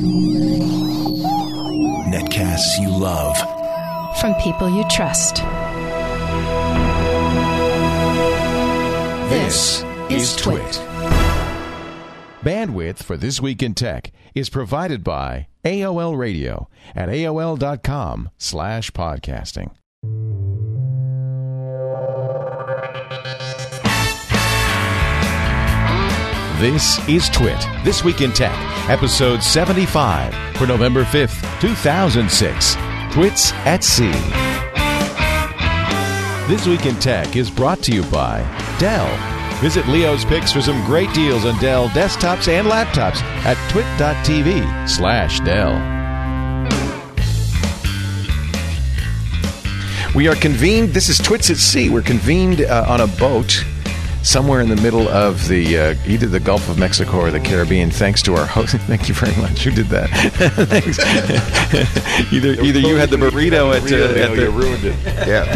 Netcasts you love. From people you trust. This is Twit. Bandwidth for This Week in Tech is provided by AOL Radio at AOL.com/podcasting. This is Twit, This Week in Tech, episode 75 for November 5th, 2006. Twits at Sea. This Week in Tech is brought to you by Dell. Visit Leo's Picks for some great deals on Dell desktops and laptops at twit.tv/Dell. We are convened. This is Twits at Sea. We're convened on a boat somewhere in the middle of the either the Gulf of Mexico or the Caribbean, thanks to our host. Thank you very much. Who did that? Thanks. either you had the burrito at the... You ruined it. Yeah.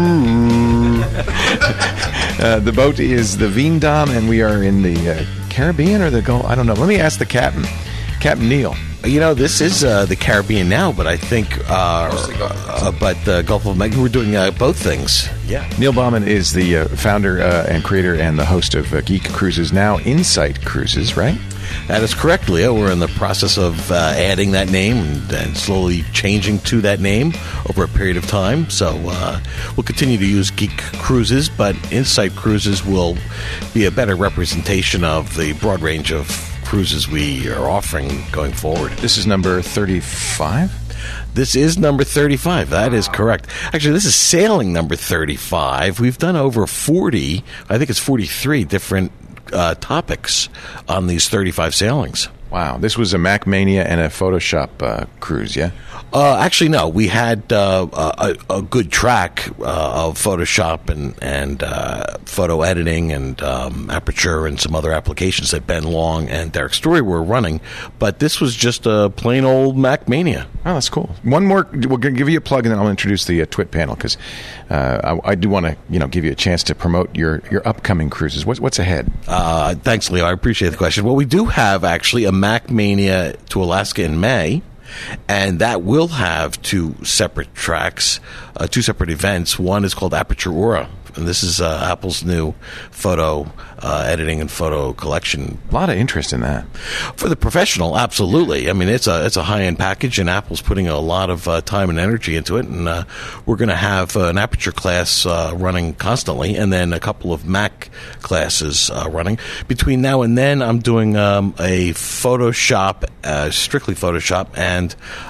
The boat is the Veendam, and we are in the Caribbean or the Gulf. I don't know. Let me ask the captain, Captain Neil. You know, this is the Caribbean now, but I think, the Gulf of Mexico, we're doing both things. Yeah. Neil Bauman is the founder and creator and the host of Geek Cruises, now Insight Cruises, right? That is correct, Leo. We're in the process of adding that name and slowly changing to that name over a period of time. So we'll continue to use Geek Cruises, but Insight Cruises will be a better representation of the broad range of cruises we are offering going forward. This is number 35? This is number 35. That is correct. Actually, this is sailing number 35. We've done over 40, I think it's 43 different topics on these 35 sailings. Wow. This was a Mac Mania and a Photoshop cruise, yeah? Actually, no. We had a good track of Photoshop and photo editing and Aperture and some other applications that Ben Long and Derek Story were running. But this was just a plain old Mac Mania. Oh, that's cool. One more. We're going to give you a plug, and then I'll introduce the Twit panel, because I do want to give you a chance to promote your upcoming cruises. What's ahead? Thanks, Leo. I appreciate the question. Well, we do have actually a Mac Mania to Alaska in May. And that will have two separate tracks, two separate events. One is called Aperture Aura, and this is Apple's new photo editing and photo collection. A lot of interest in that. For the professional, absolutely. I mean, it's a high-end package, and Apple's putting a lot of time and energy into it. And we're going to have an Aperture class running constantly, and then a couple of Mac classes running. Between now and then, I'm doing a Photoshop, strictly Photoshop, and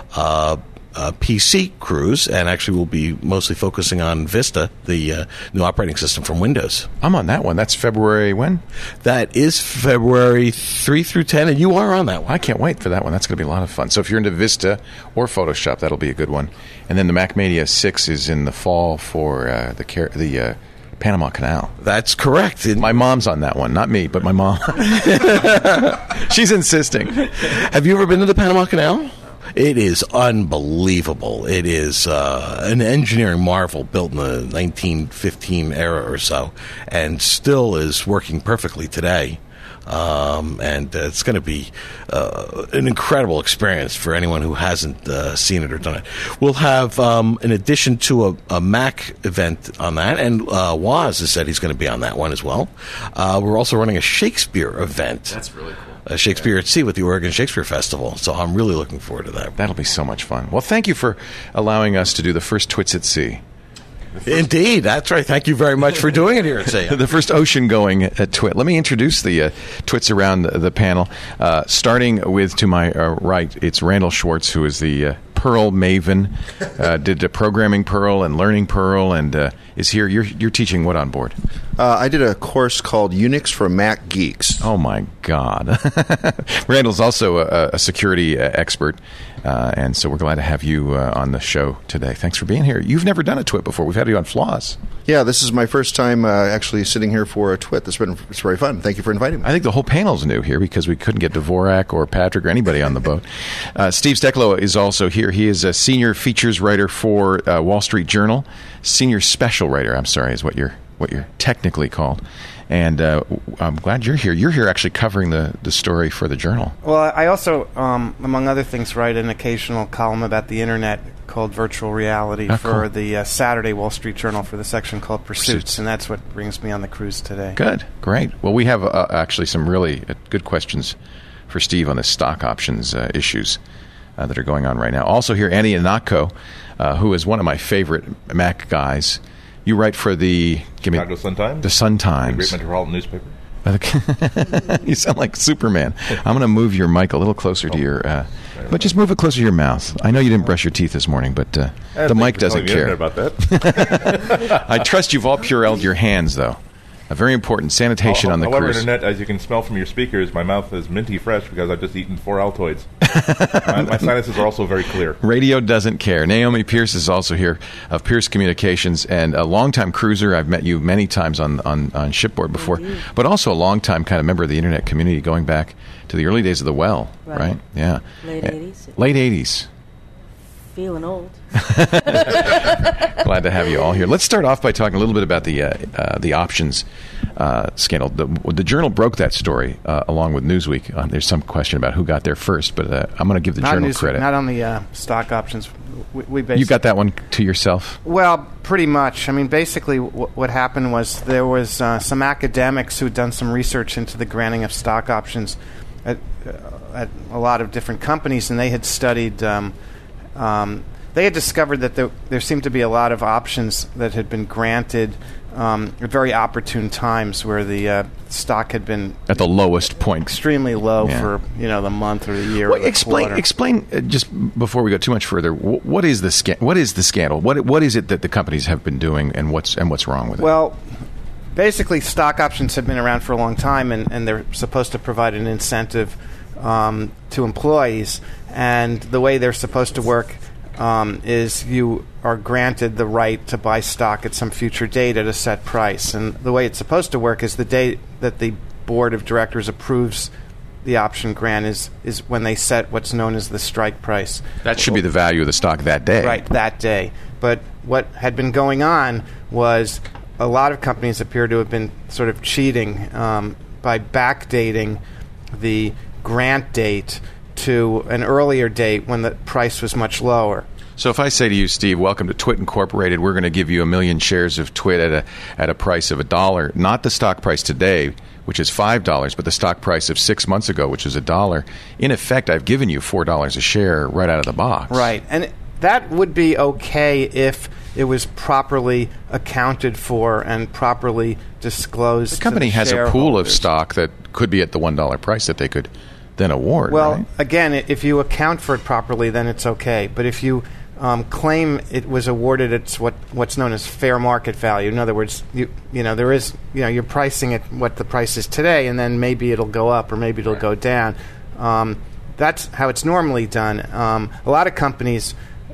PC cruise, and actually we'll be mostly focusing on Vista, the new operating system from Windows. I'm on that one. That's February when? That is February 3 through 10, and you are on that one. I can't wait for that one. That's going to be a lot of fun. So if you're into Vista or Photoshop, that'll be a good one. And then the Mac Mania 6 is in the fall for the Panama Canal. That's correct. My mom's on that one. Not me, but my mom. She's insisting. Have you ever been to the Panama Canal? It is unbelievable. It is an engineering marvel built in the 1915 era or so, and still is working perfectly today. And it's going to be an incredible experience for anyone who hasn't seen it or done it. We'll have, in addition to a Mac event on that, and Woz has said he's going to be on that one as well. We're also running a Shakespeare event. That's really cool. Shakespeare at Sea with the Oregon Shakespeare Festival. So I'm really looking forward to that. That'll be so much fun. Well, thank you for allowing us to do the first Twits at Sea. Indeed, that's right. Thank you very much for doing it here at Sea. The first ocean-going Twit. Let me introduce the Twits around the panel. Starting with, to my right, it's Randall Schwartz, who is the Perl maven, did programming Perl and learning Perl, and is here. You're teaching what on board? I did a course called Unix for Mac Geeks. Oh, my God. Randall's also a security expert, and so we're glad to have you on the show today. Thanks for being here. You've never done a Twit before. We've had you on Floss. Yeah, this is my first time actually sitting here for a Twit. It's very fun. Thank you for inviting me. I think the whole panel's new here because we couldn't get Dvorak or Patrick or anybody on the boat. Steve Steklow is also here. He is a senior features writer for Wall Street Journal. Senior special writer, I'm sorry, is what you're technically called. And I'm glad you're here. You're here actually covering the story for the Journal. Well, I also, among other things, write an occasional column about the Internet called Virtual Reality for the Saturday Wall Street Journal for the section called Pursuits, and that's what brings me on the cruise today. Good. Great. Well, we have actually some really good questions for Steve on the stock options issues that are going on right now. Also here, Andy Ihnatko, who is one of my favorite Mac guys. You write for the Chicago Sun-Times. The Sun-Times. A great metropolitan newspaper. You sound like Superman. I'm going to move your mic a little closer to your... but just move it closer to your mouth. I know you didn't brush your teeth this morning, but the mic doesn't care. About that. I trust you've all Purelled your hands, though. A very important sanitation on the however, cruise. Internet, as you can smell from your speakers, my mouth is minty fresh because I've just eaten 4 Altoids. My sinuses are also very clear. Radio doesn't care. Naomi Pierce is also here of Pierce Communications and a longtime cruiser. I've met you many times on shipboard before, but also a longtime kind of member of the Internet community going back to the early days of the Well, right? Yeah. Late 80s. Late 80s. Feeling old. Glad to have you all here. Let's start off by talking a little bit about the options scandal. The Journal broke that story along with Newsweek. There's some question about who got there first, but I'm going to give the Journal credit. Not on the stock options. We basically, you got that one to yourself? Well, pretty much. I mean, basically what happened was there was some academics who'd done some research into the granting of stock options at a lot of different companies, and they had studied... they had discovered that there seemed to be a lot of options that had been granted at very opportune times where the stock had been at the lowest point, extremely low for the month or the year. Well, or the quarter. Explain just before we go too much further. What is the scandal? What is it that the companies have been doing, and what's wrong with it? Well, basically, stock options have been around for a long time, and they're supposed to provide an incentive to employees, and the way they're supposed to work is you are granted the right to buy stock at some future date at a set price. And the way it's supposed to work is the date that the board of directors approves the option grant is when they set what's known as the strike price. That should be the value of the stock that day. Right, that day. But what had been going on was a lot of companies appear to have been sort of cheating by backdating the grant date to an earlier date when the price was much lower. So if I say to you, Steve, welcome to Twit Incorporated, we're going to give you 1 million shares of Twit at a price of $1, not the stock price today, which is $5, but the stock price of 6 months ago, which is $1. In effect, I've given you $4 a share right out of the box. Right, and that would be okay if it was properly accounted for and properly disclosed. The company has a pool of stock that could be at the $1 price that they could then award. Well, right? Again, if you account for it properly, then it's okay. But if you claim it was awarded at what's known as fair market value, in other words, you're pricing it what the price is today, and then maybe it'll go up or maybe it'll go down. That's how it's normally done. A lot of companies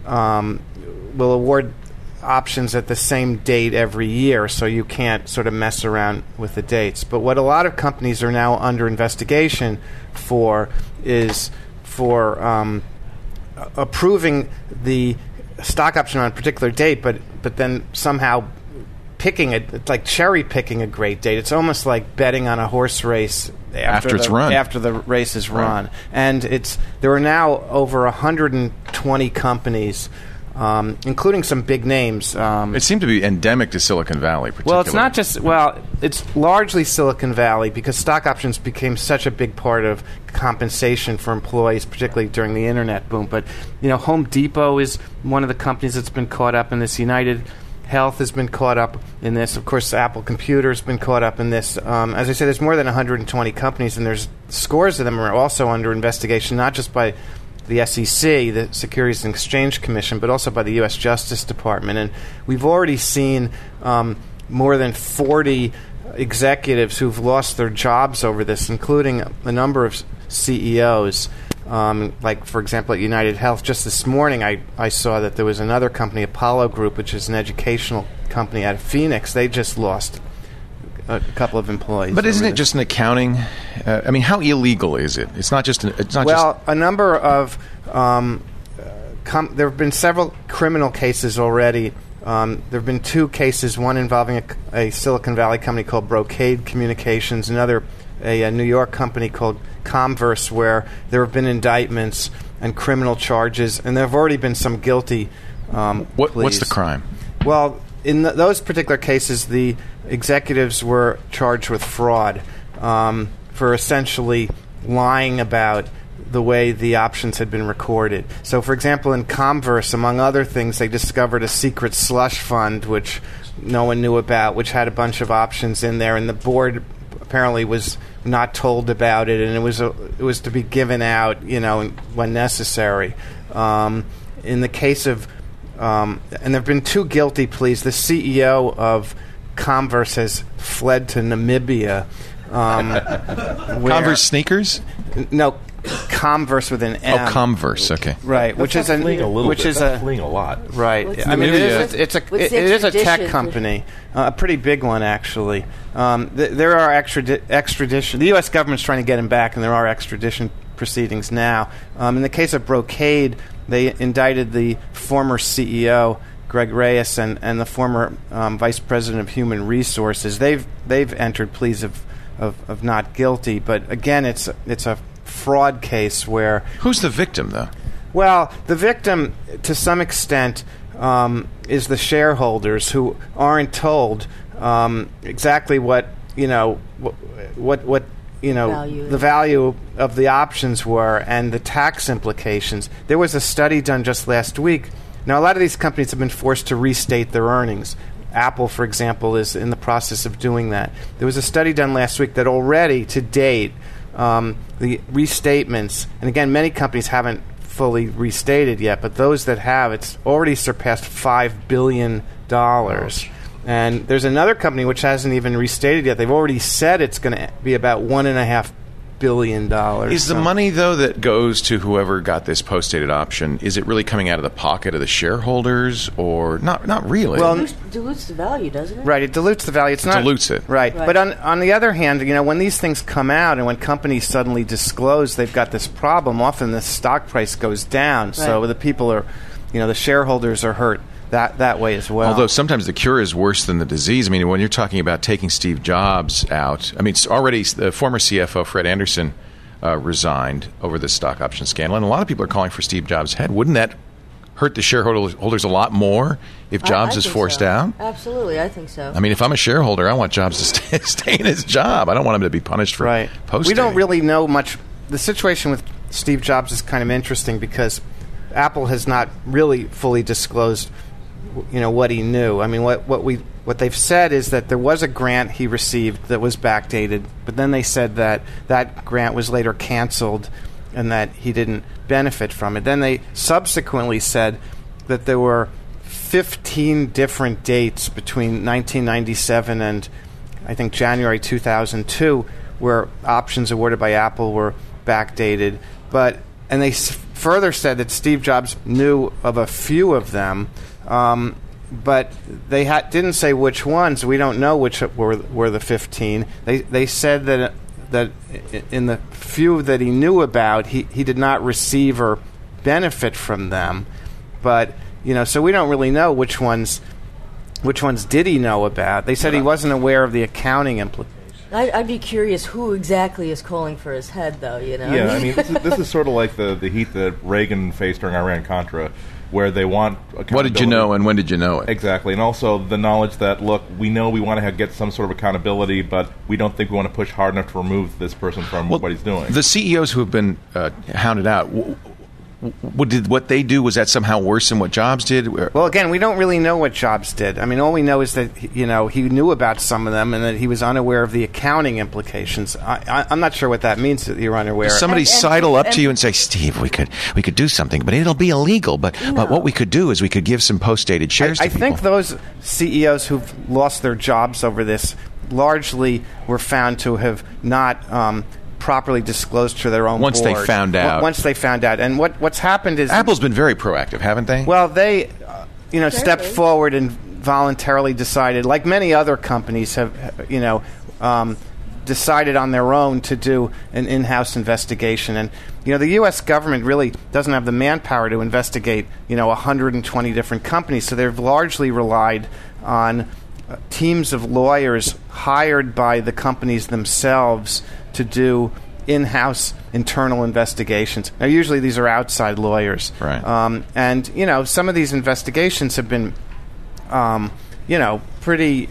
will award options at the same date every year, so you can't sort of mess around with the dates. But what a lot of companies are now under investigation for is for approving the stock option on a particular date, but then somehow picking it. It's like cherry picking a great date. It's almost like betting on a horse race after it's run. After the race is run. And there are now over 120 companies, including some big names. It seemed to be endemic to Silicon Valley, particularly. Well, it's not just... Well, it's largely Silicon Valley because stock options became such a big part of compensation for employees, particularly during the Internet boom. But, Home Depot is one of the companies that's been caught up in this. United Health has been caught up in this. Of course, Apple Computer has been caught up in this. As I said, there's more than 120 companies, and there's scores of them are also under investigation, not just by the SEC, the Securities and Exchange Commission, but also by the U.S. Justice Department. And we've already seen more than 40 executives who've lost their jobs over this, including a number of CEOs. Like, for example, at United Health, just this morning I saw that there was another company, Apollo Group, which is an educational company out of Phoenix. They just lost a couple of employees. But isn't it just an accounting? How illegal is it? It's not just. A number of there have been several criminal cases already There have been 2 cases, one involving a Silicon Valley company called Brocade Communications, another a New York company called Comverse, where there have been indictments and criminal charges, and there have already been some guilty What's pleas. the crime? Well, in those particular cases, the executives were charged with fraud for essentially lying about the way the options had been recorded. So, for example, in Comverse, among other things, they discovered a secret slush fund, which no one knew about, which had a bunch of options in there, and the board apparently was not told about it, and it was to be given out, when necessary. In the case of, and there have been 2 guilty pleas. The CEO of Comverse has fled to Namibia. Converse sneakers? No, Comverse with an M. Oh, Converse. Okay. Right, which is fleeing a little bit. That's a fleeing a lot. right. What's I mean, Namibia? it is a tech company, a pretty big one actually. There are extradition. The U.S. government's trying to get him back, and there are extradition proceedings now. In the case of Brocade, they indicted the former CEO Greg Reyes and the former vice president of human resources. They've entered pleas of not guilty, but again, it's a fraud case where... Who's the victim, though? Well, the victim, to some extent, is the shareholders who aren't told exactly what the value of the options were and the tax implications. There was a study done just last week. Now, a lot of these companies have been forced to restate their earnings. Apple, for example, is in the process of doing that. There was a study done last week that already, to date, the restatements, and again, many companies haven't fully restated yet, but those that have, it's already surpassed $5 billion. And there's another company which hasn't even restated yet. They've already said it's going to be about $1.5 billion. Is the money, though, that goes to whoever got this post-dated option, is it really coming out of the pocket of the shareholders, or not really? Well, It dilutes the value, doesn't it? right, it dilutes the value. It's not dilutes it. Right. Right. But on the other hand, when these things come out and when companies suddenly disclose they've got this problem, often the stock price goes down. So Right. the people are, the shareholders are hurt that way as well. Although sometimes the cure is worse than the disease. I mean, when you're talking about taking Steve Jobs out, I mean, already the former CFO, Fred Anderson, resigned over the stock option scandal, and a lot of people are calling for Steve Jobs' head. Wouldn't that hurt the shareholders a lot more if Jobs is think forced so. out? Absolutely, I think so. I mean, if I'm a shareholder, I want Jobs to stay in his job. I don't want him to be punished for post-dating. We don't really know much. The situation with Steve Jobs is kind of interesting because Apple has not really fully disclosed what he knew. I mean, what they've said is that there was a grant he received that was backdated, but then they said that grant was later canceled and that he didn't benefit from it. Then they subsequently said that there were 15 different dates between 1997 and I think January 2002 where options awarded by Apple were backdated, and they further said that Steve Jobs knew of a few of them. But they didn't say which ones. We don't know which were the 15. They said that in the few that he knew about, he did not receive or benefit from them. But so we don't really know which ones did he know about. They said he wasn't aware of the accounting implications. I'd be curious who exactly is calling for his head, though. Yeah, I mean, this is sort of like the heat that Reagan faced during Iran-Contra, where they want accountability. What did you know and when did you know it? Exactly, and also the knowledge that, look, we know we want to get some sort of accountability, but we don't think we want to push hard enough to remove this person from what he's doing. The CEOs who have been hounded out, what they do, was that somehow worse than what Jobs did? Well, again, we don't really know what Jobs did. I mean, all we know is that he knew about some of them and that he was unaware of the accounting implications. I'm not sure what that means, that you're unaware. Does somebody sidle up to you and say, Steve, we could do something, but it'll be illegal. But what we could do is we could give some post-dated shares to people. I think those CEOs who've lost their jobs over this largely were found to have not properly disclosed to their own once board. they found out. Once they found out. And what's happened is... Apple's been very proactive, haven't they? Well, they stepped forward and voluntarily decided, like many other companies have, decided on their own to do an in-house investigation. And the U.S. government really doesn't have the manpower to investigate 120 different companies, so they've largely relied on teams of lawyers hired by the companies themselves to do in-house internal investigations. Now, usually these are outside lawyers. Right. And some of these investigations have been, pretty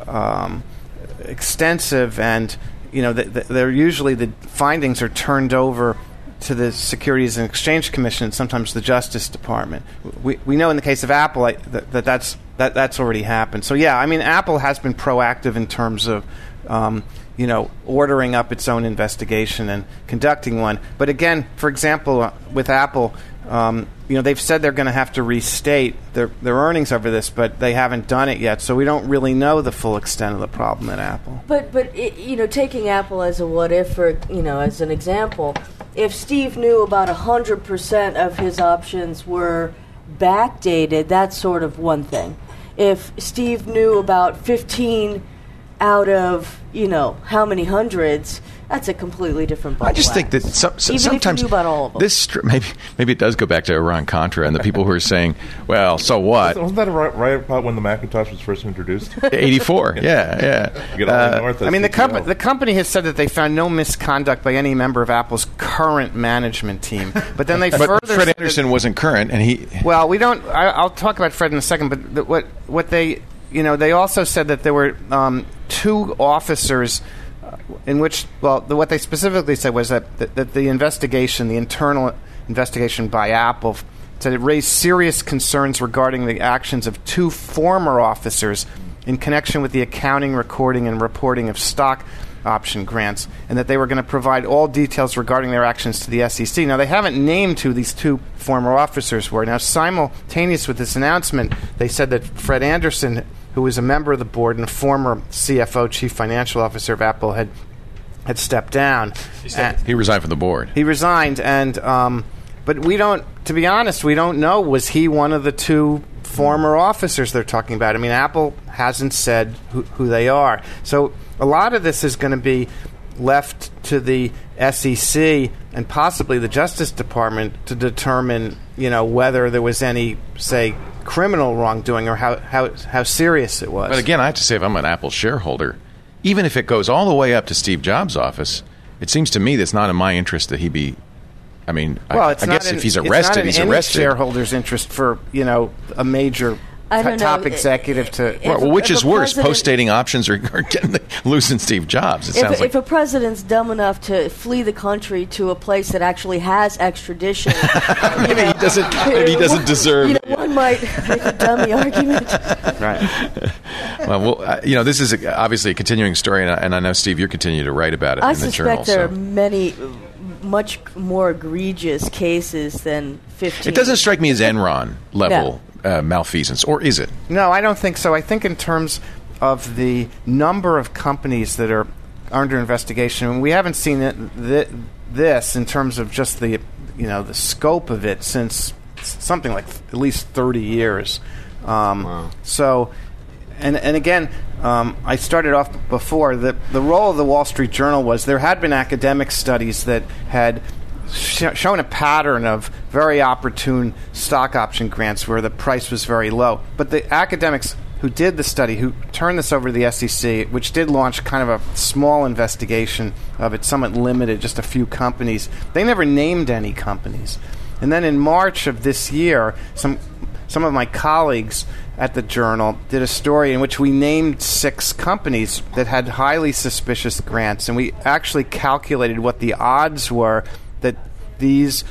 extensive, and they're usually, the findings are turned over to the Securities and Exchange Commission and sometimes the Justice Department. We know in the case of Apple that's already happened. So yeah, I mean, Apple has been proactive in terms of ordering up its own investigation and conducting one. But again, for example, with Apple, they've said they're going to have to restate their earnings over this, but they haven't done it yet. So we don't really know the full extent of the problem at Apple. But taking Apple as a what if, or as an example, if Steve knew about 100% of his options were backdated, that's sort of one thing. If Steve knew about 15 out of how many hundreds, that's a completely different ball. I just think that even sometimes if you knew about all of them. this maybe it does go back to Iran-Contra and the people who are saying, well, so what? Wasn't that right about when the Macintosh was first introduced? 84, yeah. You get all the way north. I mean, the company has said that they found no misconduct by any member of Apple's current management team, but then they further Fred Anderson wasn't current, and he. Well, we don't. I'll talk about Fred in a second, but what they they also said that there were 2 officers. In which, what they specifically said was that the investigation, the internal investigation by Apple, said it raised serious concerns regarding the actions of 2 former officers in connection with the accounting, recording, and reporting of stock option grants, and that they were going to provide all details regarding their actions to the SEC. Now, they haven't named who these 2 former officers were. Now, simultaneous with this announcement, they said that Fred Anderson, who was a member of the board and a former CFO, Chief Financial Officer of Apple, had stepped down. He resigned from the board. He resigned, and but we don't. To be honest, we don't know. Was he one of the 2 former officers they're talking about? I mean, Apple hasn't said who they are. So a lot of this is going to be left to the SEC and possibly the Justice Department to determine, whether there was any, say, criminal wrongdoing or how serious it was. But again, I have to say, if I'm an Apple shareholder, even if it goes all the way up to Steve Jobs' office, it seems to me that's not in my interest that he be. I mean, I guess if he's arrested, he's arrested. It's not in any shareholders' interest for a major top executive to. Which is worse, post-dating options or getting losing Steve Jobs? It sounds like if a president's dumb enough to flee the country to a place that actually has extradition, maybe he doesn't deserve. One might make a dummy argument. Right. Well, this is obviously a continuing story, and I know, Steve, you're continuing to write about it in the journal. I suspect there are many much more egregious cases than 15. It doesn't strike me as Enron level. No. Malfeasance, or is it? No, I don't think so. I think in terms of the number of companies that are under investigation, and we haven't seen this in terms of just the scope of it since something like at least 30 years. Wow. So, and again, I started off before the role of the Wall Street Journal was there had been academic studies that had shown a pattern of very opportune stock option grants where the price was very low. But the academics who did the study, who turned this over to the SEC, which did launch kind of a small investigation of it, somewhat limited, just a few companies, they never named any companies. And then in March of this year, some of my colleagues at the Journal did a story in which we named 6 companies that had highly suspicious grants, and we actually calculated what the odds were that these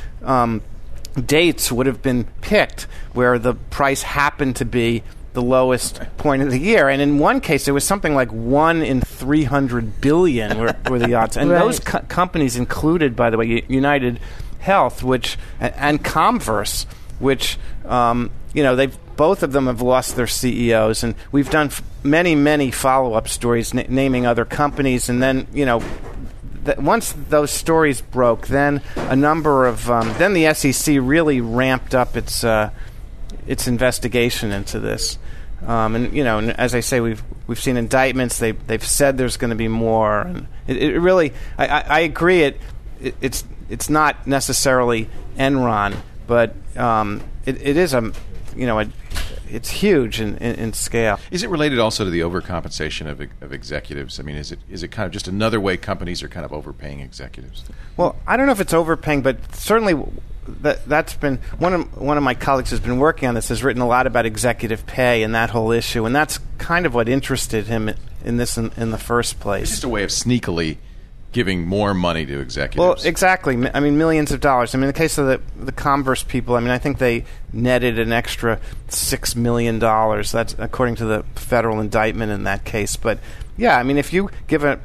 dates would have been picked where the price happened to be the lowest point of the year. And in one case, it was something like 1 in 300 billion were the odds. And right. Those companies included, by the way, United Health, and Comverse, which, they've both of them have lost their CEOs. And we've done many follow-up stories naming other companies. And then, once those stories broke, then a number of then the SEC really ramped up its investigation into this, and as I say, we've seen indictments. They've said there's going to be more, and It really, I agree. It's not necessarily Enron, but it is it's huge in scale. Is it related also to the overcompensation of executives? I mean, is it kind of just another way companies are kind of overpaying executives? Well, I don't know if it's overpaying, but certainly that's been one of my colleagues who's been working on this has written a lot about executive pay and that whole issue, and that's kind of what interested him in this in the first place. It's just a way of sneakily giving more money to executives. Well, exactly. I mean, millions of dollars. I mean, in the case of the Converse people, I mean, I think they netted an extra $6 million. That's according to the federal indictment in that case. But yeah, I mean, if you give a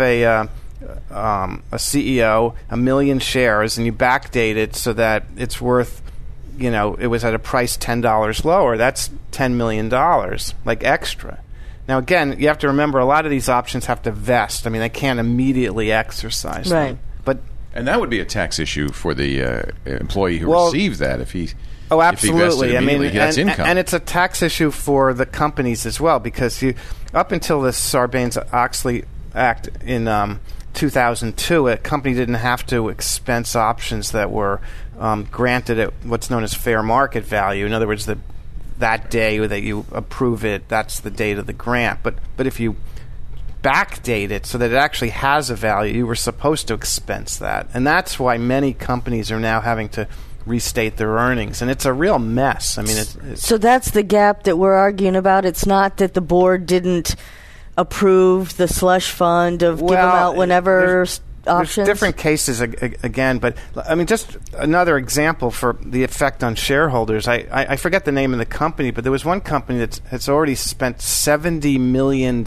CEO 1 million shares and you backdate it so that it's worth, it was at a price $10 lower, that's $10 million, like extra. Now, again, you have to remember a lot of these options have to vest. I mean, they can't immediately exercise them. And that would be a tax issue for the employee who received that if he. Oh, absolutely. I mean, that's income. And it's a tax issue for the companies as well, because up until the Sarbanes-Oxley Act in 2002, a company didn't have to expense options that were granted at what's known as fair market value. In other words, that day that you approve it, that's the date of the grant. But if you backdate it so that it actually has a value, you were supposed to expense that. And that's why many companies are now having to restate their earnings. And it's a real mess. I mean, so that's the gap that we're arguing about. It's not that the board didn't approve the slush fund of give them out whenever options? There's different cases again, but I mean, just another example for the effect on shareholders. I forget the name of the company, but there was one company that's already spent $70 million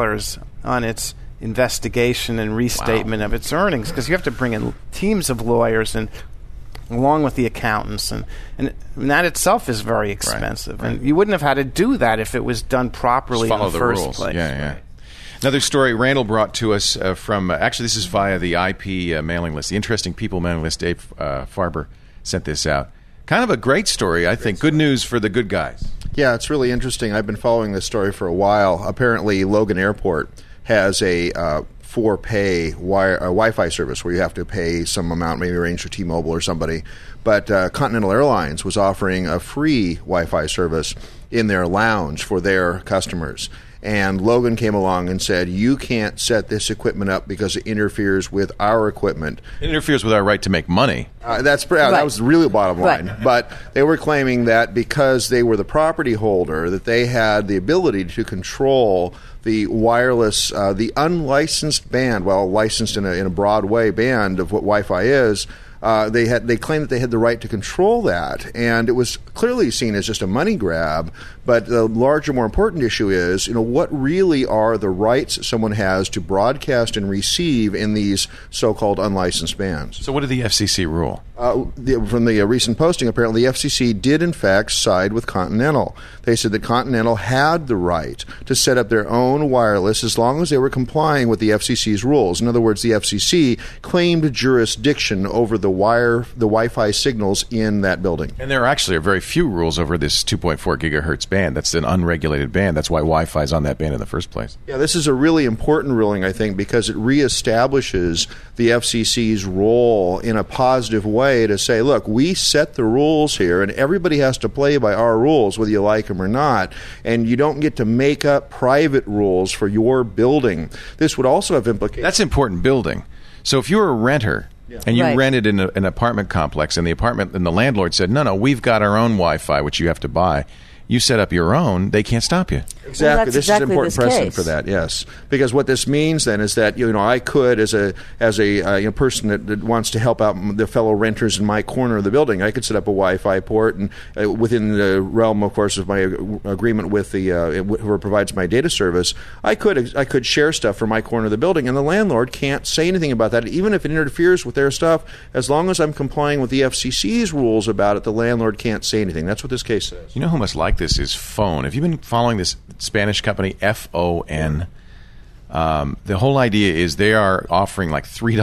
on its investigation and restatement of its earnings, because you have to bring in teams of lawyers and along with the accountants, and that itself is very expensive. Right. And you wouldn't have had to do that if it was done properly in the first place. Yeah. Right. Another story Randall brought to us from, actually this is via the IP mailing list, the Interesting People mailing list. Dave Farber sent this out. Kind of a great story, I think. Good news for the good guys. Yeah, it's really interesting. I've been following this story for a while. Apparently, Logan Airport has a for-pay Wi-Fi service where you have to pay some amount, maybe arrange for T-Mobile or somebody. But Continental Airlines was offering a free Wi-Fi service in their lounge for their customers. And Logan came along and said, you can't set this equipment up because it interferes with our equipment. It interferes with our right to make money. That was really the bottom line. Right. But they were claiming that because they were the property holder, that they had the ability to control the wireless, the unlicensed band, well, licensed in a broad way band of what Wi-Fi is. They claimed that they had the right to control that, and it was clearly seen as just a money grab. But the larger, more important issue is, what really are the rights someone has to broadcast and receive in these so-called unlicensed bands? So what did the FCC rule? From the recent posting, apparently the FCC did in fact side with Continental. They said that Continental had the right to set up their own wireless as long as they were complying with the FCC's rules. In other words, the FCC claimed jurisdiction over the Wi-Fi signals in that building. And there actually are very few rules over this 2.4 gigahertz band. That's an unregulated band. That's why Wi-Fi is on that band in the first place. Yeah, this is a really important ruling, I think, because it reestablishes the FCC's role in a positive way to say, look, we set the rules here, and everybody has to play by our rules, whether you like them or not, and you don't get to make up private rules for your building. This would also have implications. That's important building. So if you're a renter, and you rented in an apartment complex, and the landlord said, no, we've got our own Wi-Fi, which you have to buy. You set up your own, they can't stop you. Exactly. Well, this is an important precedent for that, yes. Because what this means then is that, I could, as a person that wants to help out the fellow renters in my corner of the building, I could set up a Wi-Fi port, and within the realm, of course, of my agreement with the whoever provides my data service, I could share stuff from my corner of the building, and the landlord can't say anything about that, even if it interferes with their stuff. As long as I'm complying with the FCC's rules about it, the landlord can't say anything. That's what this case says. You know who must like this is Phone. Have you been following this Spanish company, FON? The whole idea is they are offering like $3,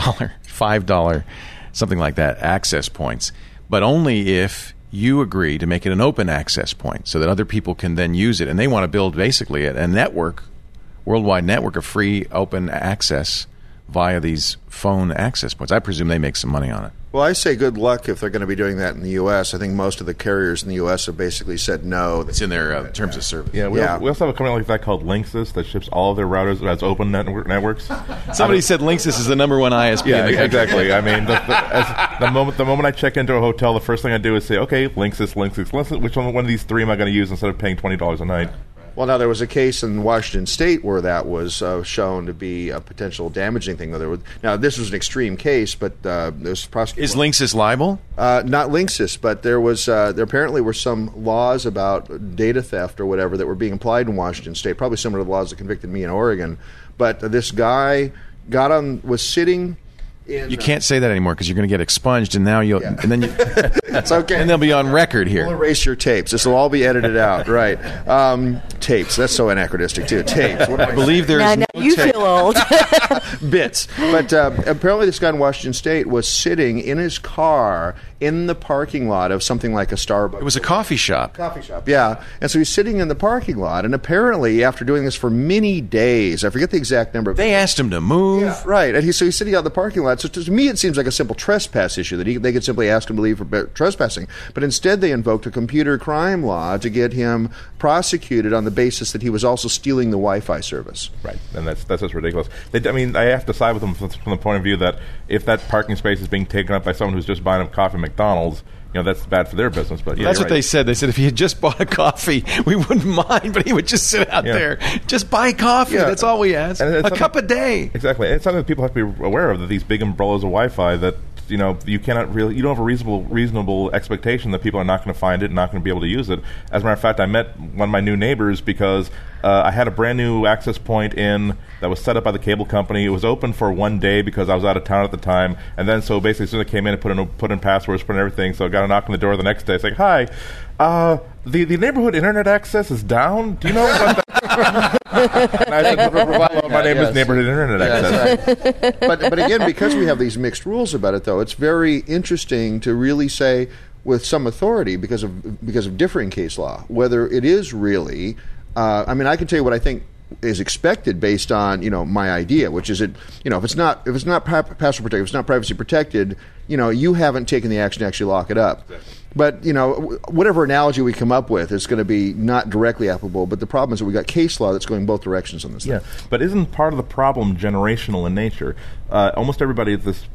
$5, something like that, access points, but only if you agree to make it an open access point so that other people can then use it. And they want to build basically a network, worldwide network of free open access via these phone access points. I presume they make some money on it. Well, I say good luck if they're going to be doing that in the U.S. I think most of the carriers in the U.S. have basically said no. It's in their terms of service. Yeah, we also have a company like that called Linksys that ships all of their routers as open networks. Somebody said Linksys is the number one ISP in the country. Exactly. I mean, the moment I check into a hotel, the first thing I do is say, okay, Linksys, which one of these three am I going to use instead of paying $20 a night? Well, now there was a case in Washington State where that was shown to be a potential damaging thing. Now, this was an extreme case, but there's prosecution. Is Linksys liable? Not Linksys, but there apparently were some laws about data theft or whatever that were being applied in Washington State, probably similar to the laws that convicted me in Oregon. But this guy was sitting. You can't say that anymore because you're going to get expunged, and now it's okay. And they'll be on record here. We'll erase your tapes. This will all be edited out, right? Tapes. That's so anachronistic too. Tapes. I believe there's now you tape. feel old. Bits. But apparently, this guy in Washington State was sitting in his car in the parking lot of something like a Starbucks. It was a coffee shop. Yeah. And so he's sitting in the parking lot, and apparently, after doing this for many days, I forget the exact number. They asked him to move. Yeah, right. And so he's sitting out in the parking lot. So to me, it seems like a simple trespass issue that they could simply ask him to leave for trespassing. But instead, they invoked a computer crime law to get him prosecuted on the basis that he was also stealing the Wi-Fi service. Right, and that's just ridiculous. I have to side with them from the point of view that if that parking space is being taken up by someone who's just buying a coffee at McDonald's, that's bad for their business. But that's what they said. They said if he had just bought a coffee, we wouldn't mind, but he would just sit out there. Just buy coffee. Yeah. That's all we ask. A cup a day. Exactly. It's something that people have to be aware of, that these big umbrellas of Wi-Fi that you don't have a reasonable expectation that people are not going to find it and not going to be able to use it. As a matter of fact, I met one of my new neighbors because I had a brand new access point that was set up by the cable company. It was open for one day because I was out of town at the time, and then so basically as soon as I came in and put in passwords, put in everything, so I got a knock on the door the next day. It's like, hi, the neighborhood internet access is down. Do you know what that? And I said, hello, my name is Neighborhood Internet Access. Right. But again, because we have these mixed rules about it, though, it's very interesting to really say with some authority because of differing case law whether it is really. I can tell you what I think is expected based on my idea, which is if it's not password protected, if it's not privacy protected, you haven't taken the action to actually lock it up. Exactly. But whatever analogy we come up with is going to be not directly applicable. But the problem is that we got case law that's going both directions on this. Yeah, but isn't part of the problem generational in nature? Almost everybody at this.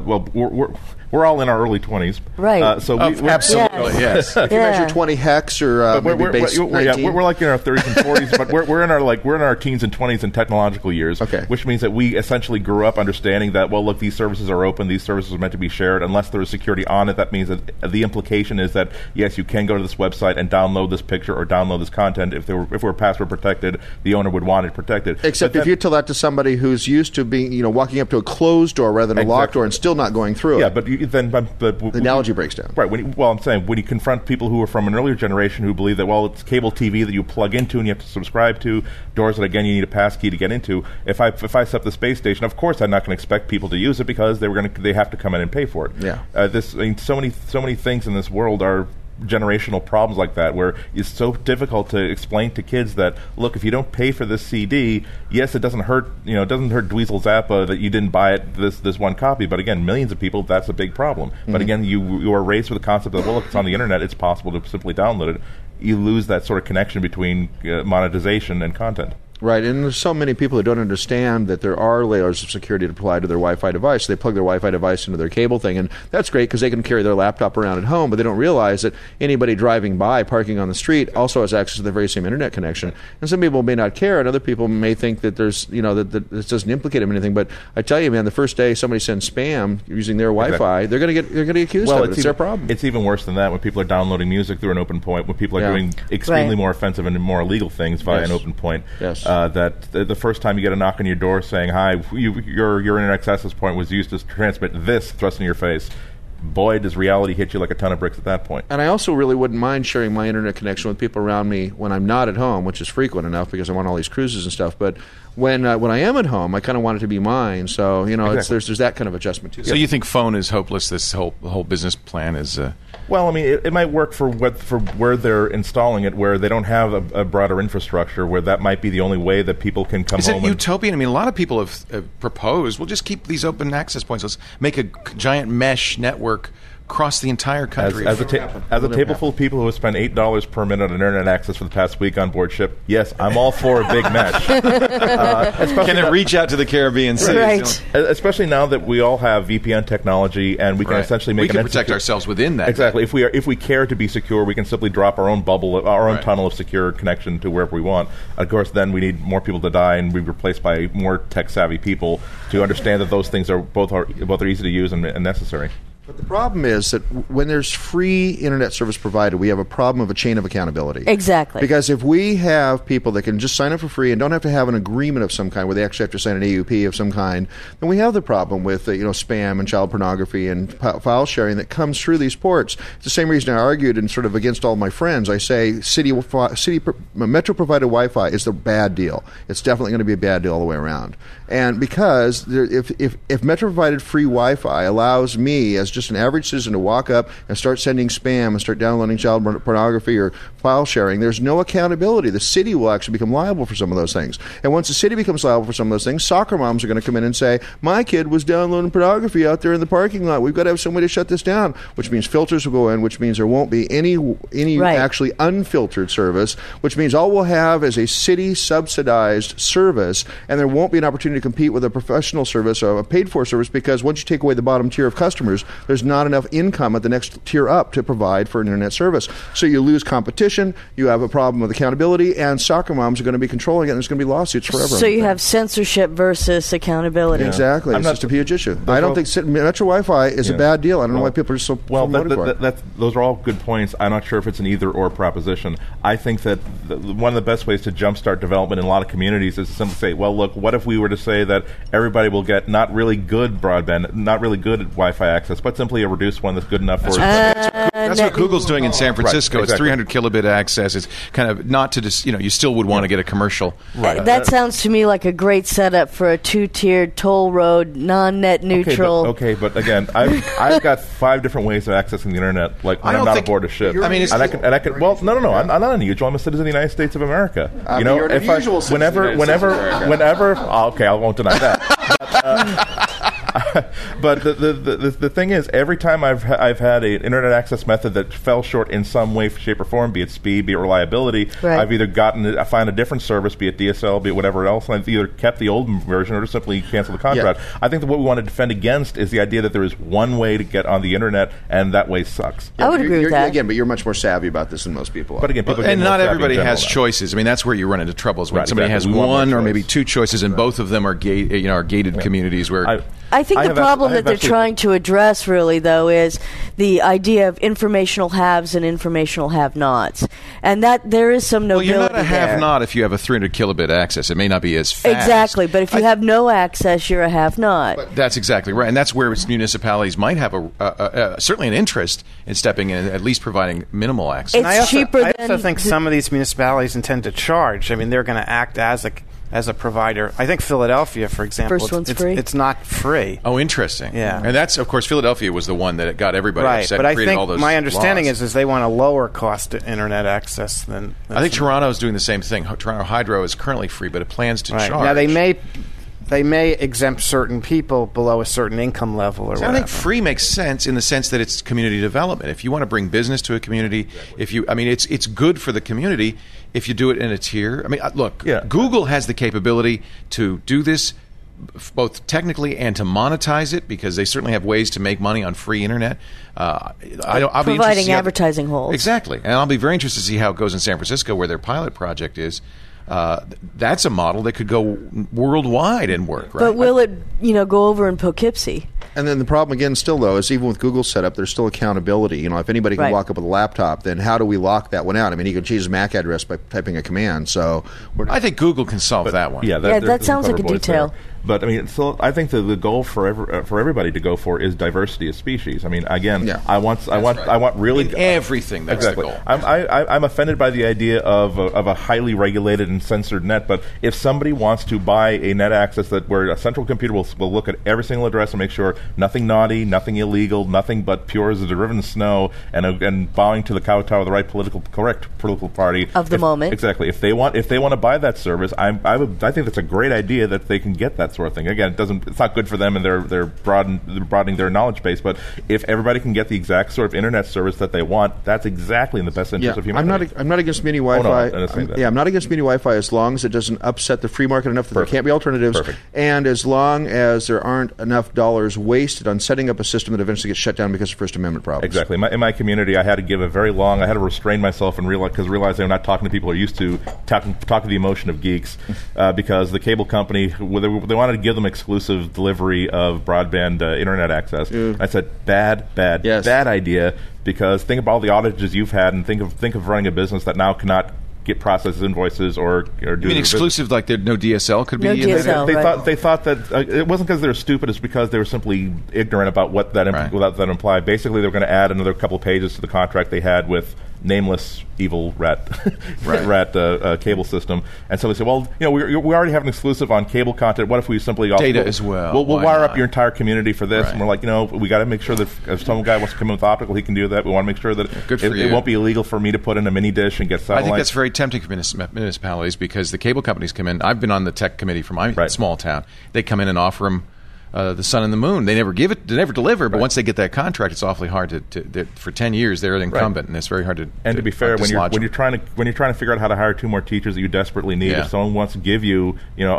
We're all in our early 20s, right? We're absolutely, yes. If you measure 20 hex or maybe base 19. We're like in our 30s and 40s, but we're in our teens and 20s and technological years, okay. Which means that we essentially grew up understanding that look, these services are open, these services are meant to be shared. Unless there is security on it, that means that the implication is that yes, you can go to this website and download this picture or download this content. If we're password protected, the owner would want it protected. Except if you tell that to somebody who's used to being walking up to a closed door rather than a locked door and still not going through it. But the analogy breaks down. Right. I'm saying when you confront people who are from an earlier generation who believe that, it's cable TV that you plug into and you have to subscribe to, doors that, again, you need a pass key to get into. If I set up the space station, of course I'm not going to expect people to use it because they have to come in and pay for it. Yeah. So many things in this world are generational problems like that, where it's so difficult to explain to kids that, look, if you don't pay for this CD, yes, it doesn't hurt, it doesn't hurt Dweezil Zappa that you didn't buy it this one copy, but again, millions of people, that's a big problem. Mm-hmm. But again, you are raised with the concept that, if it's on the internet, it's possible to simply download it. You lose that sort of connection between monetization and content. Right, and there's so many people who don't understand that there are layers of security to apply to their Wi-Fi device. They plug their Wi-Fi device into their cable thing, and that's great because they can carry their laptop around at home, but they don't realize that anybody driving by, parking on the street, also has access to the very same internet connection. And some people may not care, and other people may think that there's, that this doesn't implicate them in anything. But I tell you, man, the first day somebody sends spam using their Wi-Fi, they're going to get accused of it. It's their problem. It's even worse than that when people are downloading music through an open point, when people are doing extremely more offensive and more illegal things via an open point. Yes. The first time you get a knock on your door saying, hi, your internet access point was used to transmit this thrust in your face, boy, does reality hit you like a ton of bricks at that point. And I also really wouldn't mind sharing my internet connection with people around me when I'm not at home, which is frequent enough because I'm on all these cruises and stuff. But when I am at home, I kind of want it to be mine. So Exactly. there's that kind of adjustment too. So you think phone is hopeless? This whole business plan is. Well, I mean, it might work for where they're installing it, where they don't have a broader infrastructure, where that might be the only way that people can come Is home. it utopian? I mean, a lot of people have proposed, we'll just keep these open access points. Let's make a giant mesh network across the entire country. As a table full of people who have spent $8 per minute on internet access for the past week on board ship, yes, I'm all for a big mesh. Can it reach out to the Caribbean Sea? Right. Especially now that we all have VPN technology and we can essentially make we can protect ourselves within that. Exactly. If we care to be secure, we can simply drop our own bubble, our own tunnel of secure connection to wherever we want. Of course, then we need more people to die and be replaced by more tech savvy people to understand that those things are both easy to use and necessary. But the problem is that when there's free internet service provided, we have a problem of a chain of accountability. Exactly. Because if we have people that can just sign up for free and don't have to have an agreement of some kind where they actually have to sign an AUP of some kind, then we have the problem with spam and child pornography and file sharing that comes through these ports. It's the same reason I argued and sort of against all my friends. I say metro provided Wi-Fi is the bad deal. It's definitely going to be a bad deal all the way around. And because if metro provided free Wi-Fi allows me as just an average citizen to walk up and start sending spam and start downloading child pornography or file sharing, there's no accountability. The city will actually become liable for some of those things. And once the city becomes liable for some of those things, soccer moms are going to come in and say, my kid was downloading pornography out there in the parking lot. We've got to have some way to shut this down, which means filters will go in, which means there won't be any right. actually unfiltered service, which means all we'll have is a city-subsidized service, and there won't be an opportunity to compete with a professional service or a paid-for service, because once you take away the bottom tier of customers, there's not enough income at the next tier up to provide for an internet service. So you lose competition, you have a problem with accountability, and soccer moms are going to be controlling it, and there's going to be lawsuits forever. So you have censorship versus accountability. Yeah. Exactly. It's just a huge issue. I don't think Metro Wi-Fi is a bad deal. I don't know why people are so voting for it. Those are all good points. I'm not sure if it's an either-or proposition. I think that one of the best ways to jumpstart development in a lot of communities is to simply say, well, look, what if we were to say that everybody will get not really good broadband, not really good Wi-Fi access, but simply a reduced one that's good enough for That's what Google's doing in San Francisco. Right, exactly. It's 300 kilobit access. It's kind of not to just, you still would want to get a commercial. Right. That sounds to me like a great setup for a two-tiered toll road, non-net neutral. Okay, but again, I've got 5 different ways of accessing the internet. Like when I'm not aboard a ship. I mean, I can. Well, no. I'm not unusual. I'm a citizen of the United States of America. You're an unusual citizen of the United States of America. Whenever. Okay, I won't deny that. But the thing is, every time I've had an internet access method that fell short in some way, shape, or form, be it speed, be it reliability, right. I've either found a different service, be it DSL, be it whatever else, and I've either kept the old version or just simply canceled the contract. Yeah. I think that what we want to defend against is the idea that there is one way to get on the internet, and that way sucks. I would agree with that. Again, but you're much more savvy about this than most people are. But again, and not everybody has choices. I mean, that's where you run into troubles when somebody has one or maybe 2 choices, and both of them are gated communities where. I think the problem that they're trying to address, really, though, is the idea of informational haves and informational have-nots, and that there is some nobility there. Well, you're not a have-not if you have a 300 kilobit access. It may not be as fast. Exactly, but if you have no access, you're a have-not. That's exactly right, and that's where municipalities might have certainly an interest in stepping in and at least providing minimal access. It's cheaper than... I also think some of these municipalities intend to charge. I mean, they're going to act as a provider. I think Philadelphia, for example, First one's free? It's not free. Oh, interesting. Yeah. And that's, of course, Philadelphia was the one that got everybody upset but and I created think all those my understanding laws. is they want a lower cost internet access than I think Toronto is doing the same thing. Toronto Hydro is currently free, but it plans to charge. Now, they may exempt certain people below a certain income level or whatever. I think free makes sense in the sense that it's community development. If you want to bring business to a community, it's good for the community if you do it in a tier. I mean, look, Google has the capability to do this both technically and to monetize it because they certainly have ways to make money on free internet. I'll providing advertising holes. Exactly. And I'll be very interested to see how it goes in San Francisco where their pilot project is. That's a model that could go worldwide and work, right? But will it, go over in Poughkeepsie? And then the problem again still, though, is even with Google's setup, there's still accountability. If anybody can walk up with a laptop, then how do we lock that one out? I mean, he can change his MAC address by typing a command. So I think Google can solve that one. Yeah, that sounds like a detail. But I mean, so I think the goal for everybody to go for is diversity of species. I mean, again, I want really in everything. That's exactly. the goal. I'm offended by the idea of a highly regulated and censored net. But if somebody wants to buy a net access where a central computer will look at every single address and make sure nothing naughty, nothing illegal, nothing but pure as the driven snow, and bowing to the kowtow of the right correct political party of the moment. Exactly. If they want to buy that service, I think that's a great idea that they can get that sort of thing. Again, it's not good for them, and they're broadening their knowledge base. But if everybody can get the exact sort of internet service that they want, that's exactly in the best interest of humanity. I'm not against mini Wi-Fi. I'm not against mini Wi-Fi as long as it doesn't upset the free market enough that there can't be alternatives, and as long as there aren't enough dollars wasted on setting up a system that eventually gets shut down because of First Amendment problems. Exactly. In my community, I had to give a very long. I had to restrain myself and realize I'm not talking to people who are used to talking to the emotion of geeks, because the cable company they wanted to give them exclusive delivery of broadband internet access. I said bad idea, because think about all the outages you've had, and think of running a business that now cannot get processed invoices or do. You mean exclusive, like there no DSL could be? No DSL, they thought that it wasn't because they were stupid; it's because they were simply ignorant about what that implied. Basically, they were going to add another couple of pages to the contract they had with nameless evil rat cable system, and so they said, well, we already have an exclusive on cable content. What if we simply data as well? We'll wire up your entire community for this, and we're like, we got to make sure that if some guy wants to come in with optical, he can do that. We want to make sure that it won't be illegal for me to put in a mini dish and get satellite. I think that's very tempting for municipalities, because the cable companies come in. I've been on the tech committee for my small town. They come in and offer them the sun and the moon. They never deliver, but once they get that contract, it's awfully hard to for 10 years they're the incumbent, and it's very hard to. And to be fair, when you're trying to figure out how to hire 2 more teachers that you desperately need, if someone wants to give you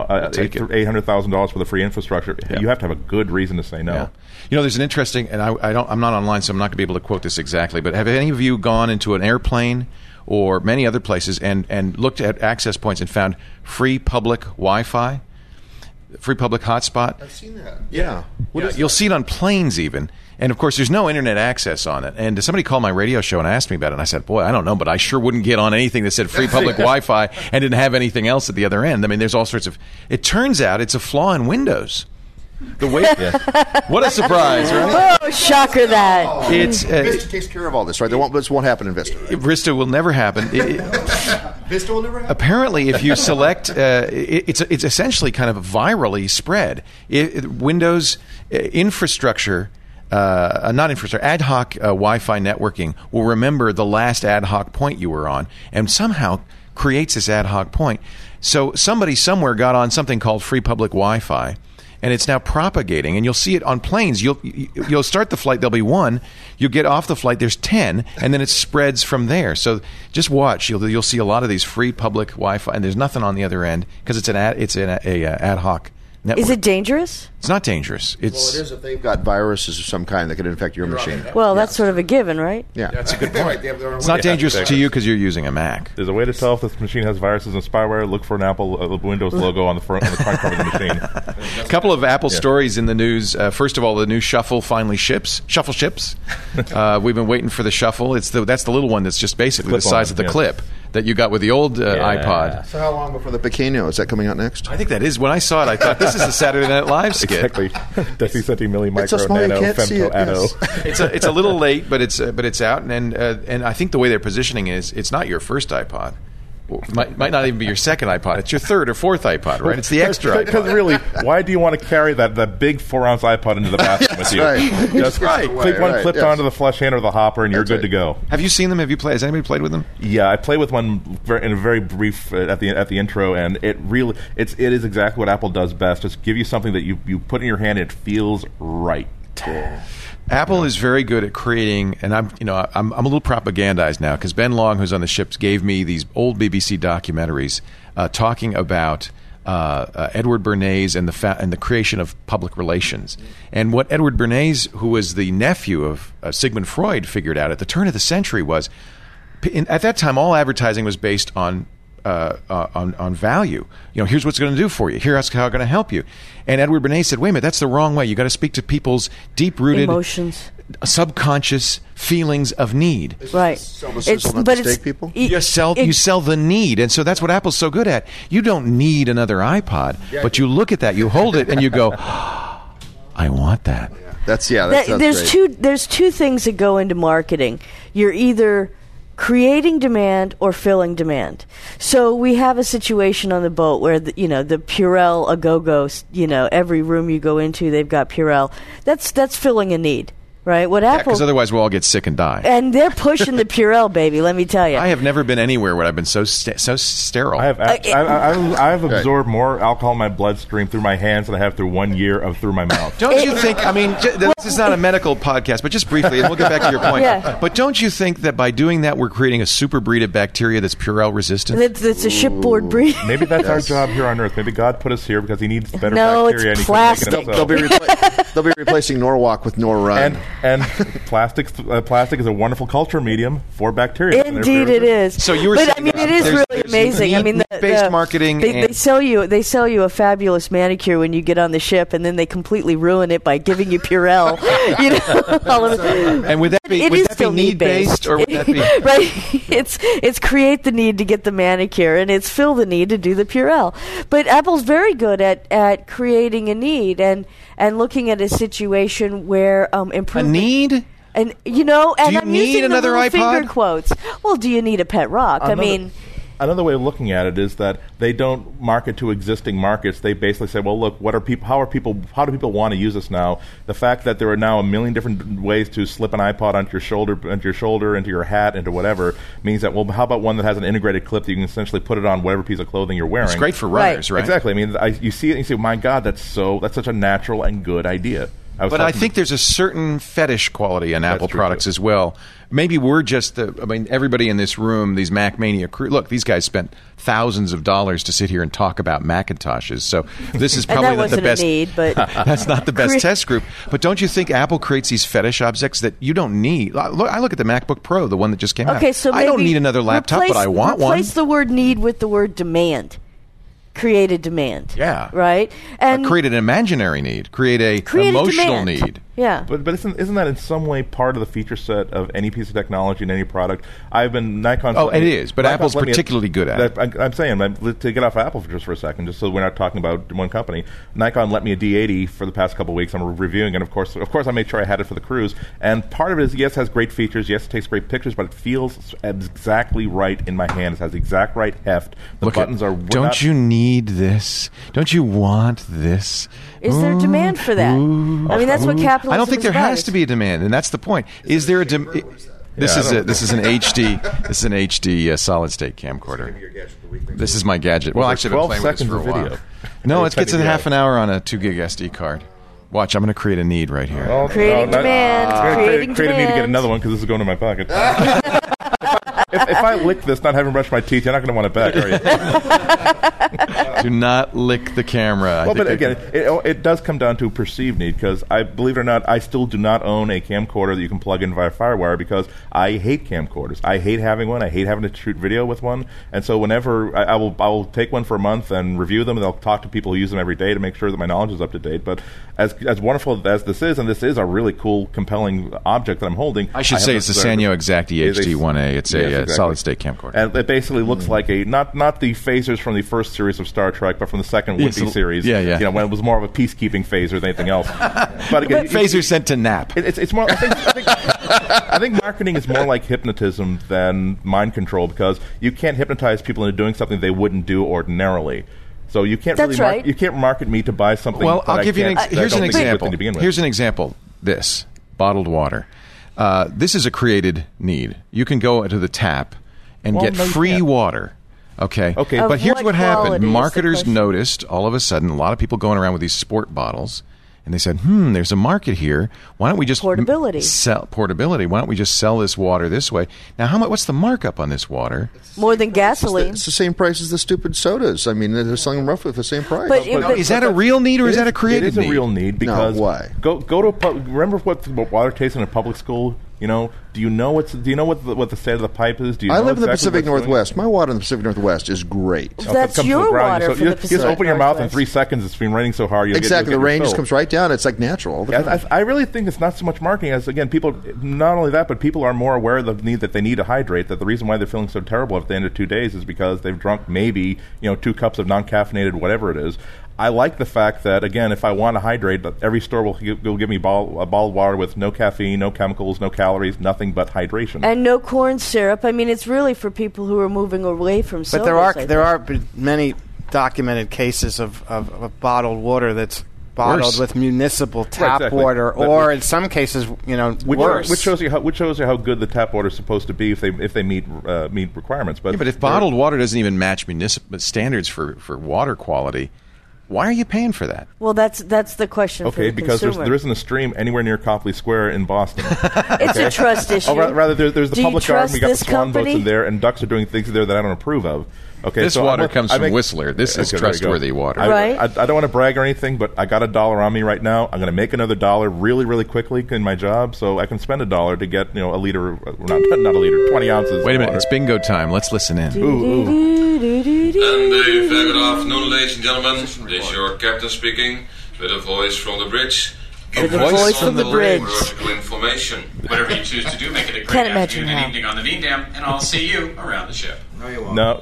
$800,000 for the free infrastructure, you have to have a good reason to say no. Yeah. There's an interesting, and I'm not online, so I'm not going to be able to quote this exactly, but have any of you gone into an airplane or many other places and looked at access points and found free public Wi-Fi? Free public hotspot. I've seen that. Yeah. You'll see it on planes even. And, of course, there's no internet access on it. And somebody called my radio show and asked me about it. And I said, boy, I don't know, but I sure wouldn't get on anything that said free public Wi-Fi and didn't have anything else at the other end. I mean, there's all sorts of... It turns out it's a flaw in Windows. The way, what a surprise, right? Oh, shocker that. Vista takes care of all this, right? This won't happen in Vista. Right? Vista will never happen. Vista will never happen? Apparently, if you select, it's essentially kind of virally spread. Windows infrastructure, not infrastructure, ad hoc Wi-Fi networking will remember the last ad hoc point you were on and somehow creates this ad hoc point. So somebody somewhere got on something called free public Wi-Fi, and it's now propagating, and you'll see it on planes. You'll start the flight, there'll be 1. You get off the flight, there's 10, and then it spreads from there. So just watch. You'll see a lot of these free public Wi-Fi, and there's nothing on the other end because it's an ad hoc network. Is it dangerous? It's not dangerous. Well, it is if they've got viruses of some kind that could infect your machine. Well, that's sort of a given, right? Yeah. That's a good point. It's not dangerous to you because you're using a Mac. There's a way to tell if this machine has viruses and spyware. Look for an Apple Windows logo on the front cover of the machine. A couple of Apple stories in the news. First of all, the new Shuffle finally ships. Shuffle ships. We've been waiting for the Shuffle. That's the little one that's just basically the size of the clip that you got with the old iPod. So how long before the Pequeño? Is that coming out next? I think that is. When I saw it, I thought, this is the Saturday Night Live skit. Exactly. Deci centi milli micro so small nano you can't see femto it, anno. yes. It's a little late, but it's out, and I think the way they're positioning is it's not your first iPod. Might not even be your second iPod. It's your third or fourth iPod, right? It's the extra iPod. Because really, why do you want to carry that big 4-ounce iPod into the bathroom with you? Right. Just right. click one clipped onto the flush hand or the hopper, and you're good to go. Have you seen them? Have you played? Has anybody played with them? Yeah, I played with one in a very brief at the intro, and it is exactly what Apple does best. Just give you something that you put in your hand and it feels right. Apple is very good at creating, and I'm a little propagandized now because Ben Long, who's on the ships, gave me these old BBC documentaries talking about Edward Bernays and the creation of public relations. And what Edward Bernays, who was the nephew of Sigmund Freud, figured out at the turn of the century was, at that time, all advertising was based on on value. Here's what's going to do for you. Here's how it's going to help you. And Edward Bernays said, wait a minute, that's the wrong way. You got to speak to people's deep-rooted emotions, subconscious feelings of need. Right. Sell the sizzle, not the steak, people. You sell the need, and so that's what Apple's so good at. You don't need another iPod, but you look at that, you hold it, and you go, I want that. That's there's two things that go into marketing. You're either creating demand or filling demand. So we have a situation on the boat where the Purell A-Go-Go, every room you go into, they've got Purell. That's filling a need. Right, because otherwise we'll all get sick and die. And they're pushing the Purell, baby. Let me tell you. I have never been anywhere where I've been so sterile. I've absorbed more alcohol in my bloodstream through my hands than I have through 1 year through my mouth. Don't you think? I mean, this is not a medical podcast, but just briefly, and we'll get back to your point. Yeah. But don't you think that by doing that, we're creating a super breed of bacteria that's Purell resistant? It's a shipboard breed. Maybe that's our job here on Earth. Maybe God put us here because He needs better no, bacteria. It's and plastic. They'll be replacing Norwalk with Norrun. And plastic is a wonderful culture medium for bacteria. Indeed, it is. So you were but saying I mean, it is really amazing. I mean, based marketing. They sell you a fabulous manicure when you get on the ship, and then they completely ruin it by giving you Purell. All of it. And would that be need based, or would that be right? It's create the need to get the manicure, and it's fill the need to do the Purell. But Apple's very good at creating a need and looking at a situation where improvement. A need. And do you I'm need using another the little iPod? finger quotes. Well, do you need a pet rock? Another way of looking at it is that they don't market to existing markets. They basically say, "Well, look, how do people want to use this now?" The fact that there are now a million different ways to slip an iPod onto your shoulder, into your hat, into whatever, means that, well, how about one that has an integrated clip that you can essentially put it on whatever piece of clothing you're wearing? It's great for runners, right? Exactly. I mean, you see it and you say, "My God, that's such a natural and good idea." But I think there's a certain fetish quality in Apple products as well. Maybe we're just everybody in this room, these Mac Mania crew, look, these guys spent thousands of dollars to sit here and talk about Macintoshes. So this is probably not the best. That's not the best test group. But don't you think Apple creates these fetish objects that you don't need? Look, I look at the MacBook Pro, the one that just came out. Okay, so I don't need another laptop, but I want one. Replace the word need with the word demand. Create a demand. Yeah. Right? And create an imaginary need. Create an emotional need. Yeah. But isn't that in some way part of the feature set of any piece of technology in any product? Nikon. Oh, it is, but Apple's particularly good at it. I'm saying, to get off Apple just for a second, just so we're not talking about one company, Nikon lent me a D80 for the past couple of weeks. I'm reviewing it, and of course I made sure I had it for the cruise. And part of it is, yes, it has great features, yes, it takes great pictures, but it feels exactly right in my hand. It has the exact right heft. The buttons are... Don't you need this? Don't you want this? Is there demand for that? I mean, that's what capitalism I don't think is there about. has to be a demand, and that's the point. Is there a demand? This is an HD solid state camcorder. This is my gadget. Well, actually, I've been playing with this for a while. No, it gets in half an hour on a 2 gig SD card. Watch, I'm going to create a need right here. Creating demand. Create a need to get another one because this is going in my pocket. If I lick this, not having brushed my teeth, you're not going to want it back, are you? Do not lick the camera. Well, but again, it does come down to perceived need, because believe it or not, I still do not own a camcorder that you can plug in via FireWire because I hate camcorders. I hate having one. I hate having to shoot video with one. And so whenever I will take one for a month and review them, and I'll talk to people who use them every day to make sure that my knowledge is up to date. But as wonderful as this is, and this is a really cool, compelling object that I'm holding. I should say it's the Sanyo Exacti HD1A. It's a solid state camcorder. And it basically looks like not the phasers from the first series of Star Trek, but from the second Wimpy series. Yeah, yeah. When it was more of a peacekeeping phaser than anything else. But again, phaser sent to nap. It's more. I think marketing is more like hypnotism than mind control, because you can't hypnotize people into doing something they wouldn't do ordinarily. So you can't you can't market me to buy something. Well, I'll give you here's an example. Here's an example. This bottled water. This is a created need. You can go to the tap and get free water. Okay. But here's what happened. Marketers noticed all of a sudden a lot of people going around with these sport bottles, and they said, there's a market here. Why don't we just sell portability? Why don't we just sell this water this way? Now, what's the markup on this water? More than gasoline. It's the same price as the stupid sodas. I mean, they're selling them roughly for the same price. But is that a real need, or is that a created need? It is a real need, because why? Go to remember what water tastes in a public school. Do you know what the state of the pipe is? Do you I know live in the exactly Pacific what's doing? Northwest. My water in the Pacific Northwest is great. Okay, That's it comes your from the ground. water So for you the just Pacific open your mouth in Northwest. 3 seconds. It's been raining so hard. Exactly. The you'll rain get just filled. comes right down. It's like natural all the time. I really think it's not so much marketing as, again, people, not only that, but people are more aware of the need that they need to hydrate, that the reason why they're feeling so terrible at the end of 2 days is because they've drunk maybe, 2 cups of non-caffeinated whatever it is. I like the fact that, again, if I want to hydrate, every store will give me a bottle of water with no caffeine, no chemicals, no calories, nothing but hydration. And no corn syrup. I mean, it's really for people who are moving away from sodas. But there are many documented cases of bottled water that's bottled Worse. with municipal tap exactly. water, or in some cases, worse. Which shows you how good the tap water is supposed to be if they meet requirements. But But if bottled water doesn't even match municipal standards for water quality, why are you paying for that? Well, that's the question for okay, the because consumer. there isn't a stream anywhere near Copley Square in Boston. It's a trust issue. Oh, rather, there's the Do you public garden. trust We got the this swan boats company? in there, and ducks are doing things there that I don't approve of. Okay, This so water comes from Whistler. This is there you trustworthy go. water. Right. I don't want to brag or anything, but I got $1 on me right now. I'm going to make another $1 really, really quickly in my job, so I can spend $1 to get a liter, not a liter, 20 ounces. Wait a of minute, water. it's bingo time. Let's listen in. And a very good afternoon, ladies and gentlemen. This is your captain speaking with a voice from the bridge. With a voice from the bridge. Vertical information. Whatever you choose to do, make it a great Can't imagine afternoon and how. evening on the Veendam, and I'll see you around the ship. No.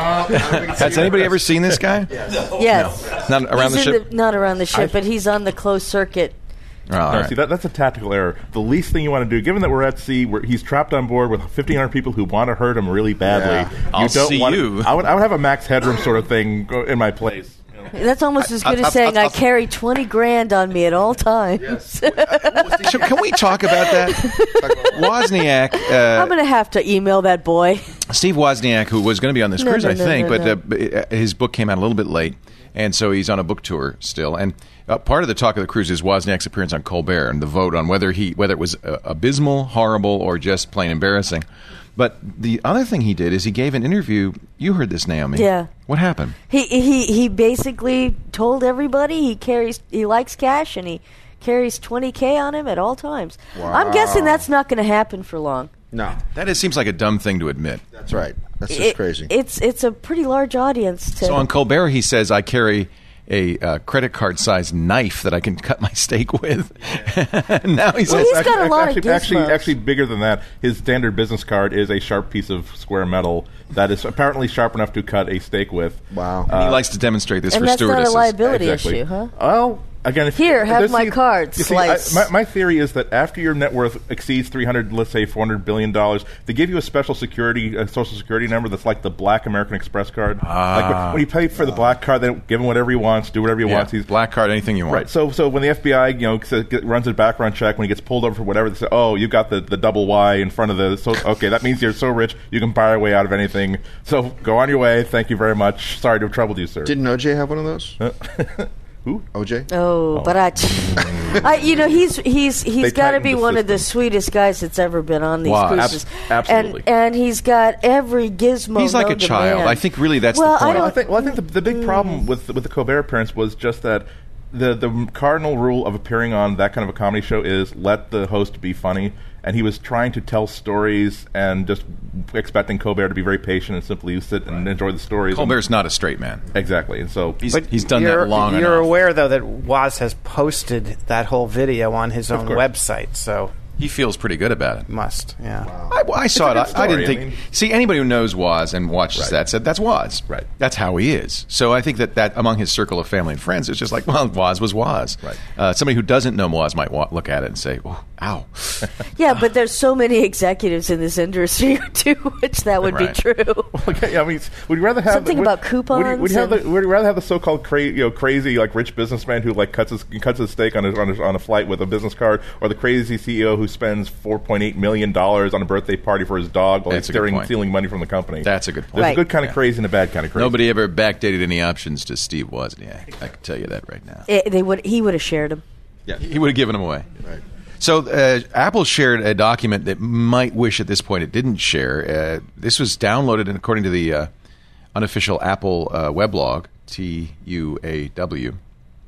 Has anybody ever seen this guy? Yes. Not around the He's in ship? not around the ship, but he's on the closed circuit. Oh, all No, right. see, that's a tactical error. The least thing you want to do, given that we're at sea, where he's trapped on board with 1,500 people who want to hurt him really badly. Yeah. I'll see you. I would have a max headroom sort of thing in my place. That's almost as good as saying I carry 20 grand on me at all times. So can we talk about that? Wozniak, I'm going to have to email that boy. Steve Wozniak, who was going to be on this No, cruise, no, I no, think, no, but his book came out a little bit late, and so he's on a book tour still. And part of the talk of the cruise is Wozniak's appearance on Colbert and the vote on whether it was abysmal, horrible, or just plain embarrassing. But the other thing he did is he gave an interview. You heard this, Naomi. Yeah. What happened? He basically told everybody he likes cash and he carries $20K on him at all times. Wow. I'm guessing that's not going to happen for long. No, That seems like a dumb thing to admit. that's right. That's just crazy. It's a pretty large audience. So on Colbert, he says, I carry a credit card-sized knife that I can cut my steak with. Now he says, he's got a lot of gizmos. Actually, bigger than that, his standard business card is a sharp piece of square metal that is apparently sharp enough to cut a steak with. Wow. he likes to demonstrate this and for that's not a stewardesses. liability Exactly. issue, huh? Well, again, if Here, have there's my the- card, you see, slice. my theory is that after your net worth exceeds $400 billion, they give you a special social security number that's like the Black American Express card. Like when you pay for the black card, they give him whatever he wants, do whatever he Yeah, wants. He's black card, anything you want. Right. So when the FBI runs a background check, when he gets pulled over for whatever, they say, "Oh, you got the double Y in front of the." So okay, that means you're so rich you can buy your way out of anything. So go on your way. Thank you very much. Sorry to have troubled you, sir. Didn't OJ have one of those? Who? OJ? Oh, but he's got to tightened be the one of the system. sweetest guys that's ever been on these Wow. cruises. Absolutely. And he's got every gizmo. He's like a known to child. man. I think really that's Well, the I point. don't- I think the big problem with the Colbert appearance was just that the cardinal rule of appearing on that kind of a comedy show is let the host be funny. And he was trying to tell stories and just expecting Colbert to be very patient and simply sit and enjoy the stories. Colbert's not a straight man. Exactly. And so He's done that long You're enough. aware, though, that Woz has posted that whole video on his own course. website, so He feels pretty good about it. must, yeah. I saw a good it. I didn't story. think. I mean- See, anybody who knows Woz and watches that said that's Woz. Right. That's how he is. So I think that among his circle of family and friends, it's just like, well, Woz was Woz. Right. Somebody who doesn't know Woz might look at it and say, oh, ow. Yeah, but there's so many executives in this industry to which that would Right. be true. Okay, I mean, would you rather have Something about coupons Would and- you rather have the so-called crazy like rich businessman who like cuts his steak on a flight with a business card, or the crazy CEO who spends $4.8 million on a birthday party for his dog while That's he's a good point. stealing money from the company? That's a good point. There's Right. a good kind of crazy and a bad kind of crazy. Nobody ever backdated any options to Steve Wozniak. I can tell you that right now. He would have shared them. Yeah, he would have given them away. Right. So Apple shared a document that might wish at this point it didn't share. This was downloaded, and according to the unofficial Apple weblog, TUAW,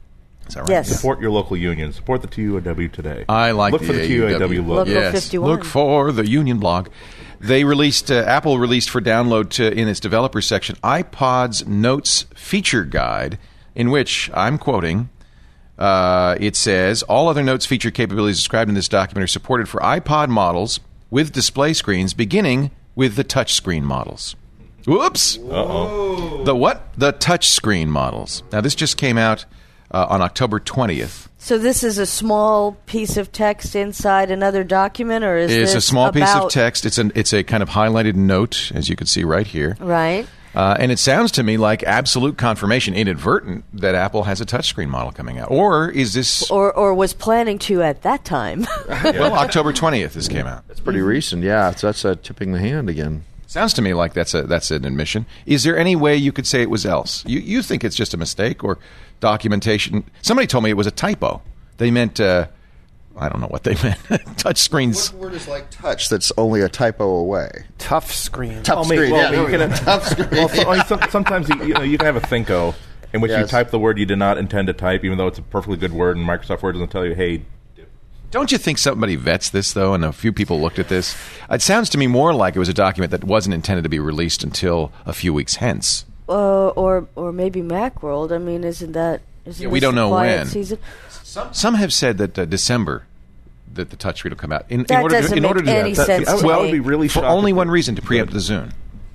Is that right? Yes. Support your local union. Support the TUAW today. I like Look the for the TUAW logo. Local Yes, 51. look for the Union blog. They released, Apple released for download in its developer section, iPod's Notes Feature Guide, in which, I'm quoting, it says, all other Notes feature capabilities described in this document are supported for iPod models with display screens, beginning with the touchscreen models. Whoops! Uh-oh. The what? The touchscreen models. Now, this just came out on October 20th. So this is a small piece of text inside another document, or is It's this a small piece of about- text. It's a kind of highlighted note, as you can see right here. Right. And it sounds to me like absolute confirmation, inadvertent, that Apple has a touchscreen model coming out. Or is this... Or was planning to at that time. Well, October 20th this came out. It's pretty recent, yeah. So that's tipping the hand again. Sounds to me like that's an admission. Is there any way you could say it was else? You think it's just a mistake or documentation? Somebody told me it was a typo. They meant... I don't know what they meant. Touch screens. What word is like touch that's only a typo away? Tough screen. Tough I mean, screen, well, yeah, you there we can go. have- Tough screen. Well, sometimes you can have a Thinko in which you Yes. type the word you did not intend to type, even though it's a perfectly good word, and Microsoft Word doesn't tell you, hey. Don't you think somebody vets this, though, and a few people looked at this? It sounds to me more like it was a document that wasn't intended to be released until a few weeks hence. Or maybe Macworld. I mean, isn't We this don't the know quiet when. season? Some have said that December that the touchscreen will come out. In That order doesn't in order make to any sense to well, me. I would be really for shocked only if one they- reason, to preempt the Zune.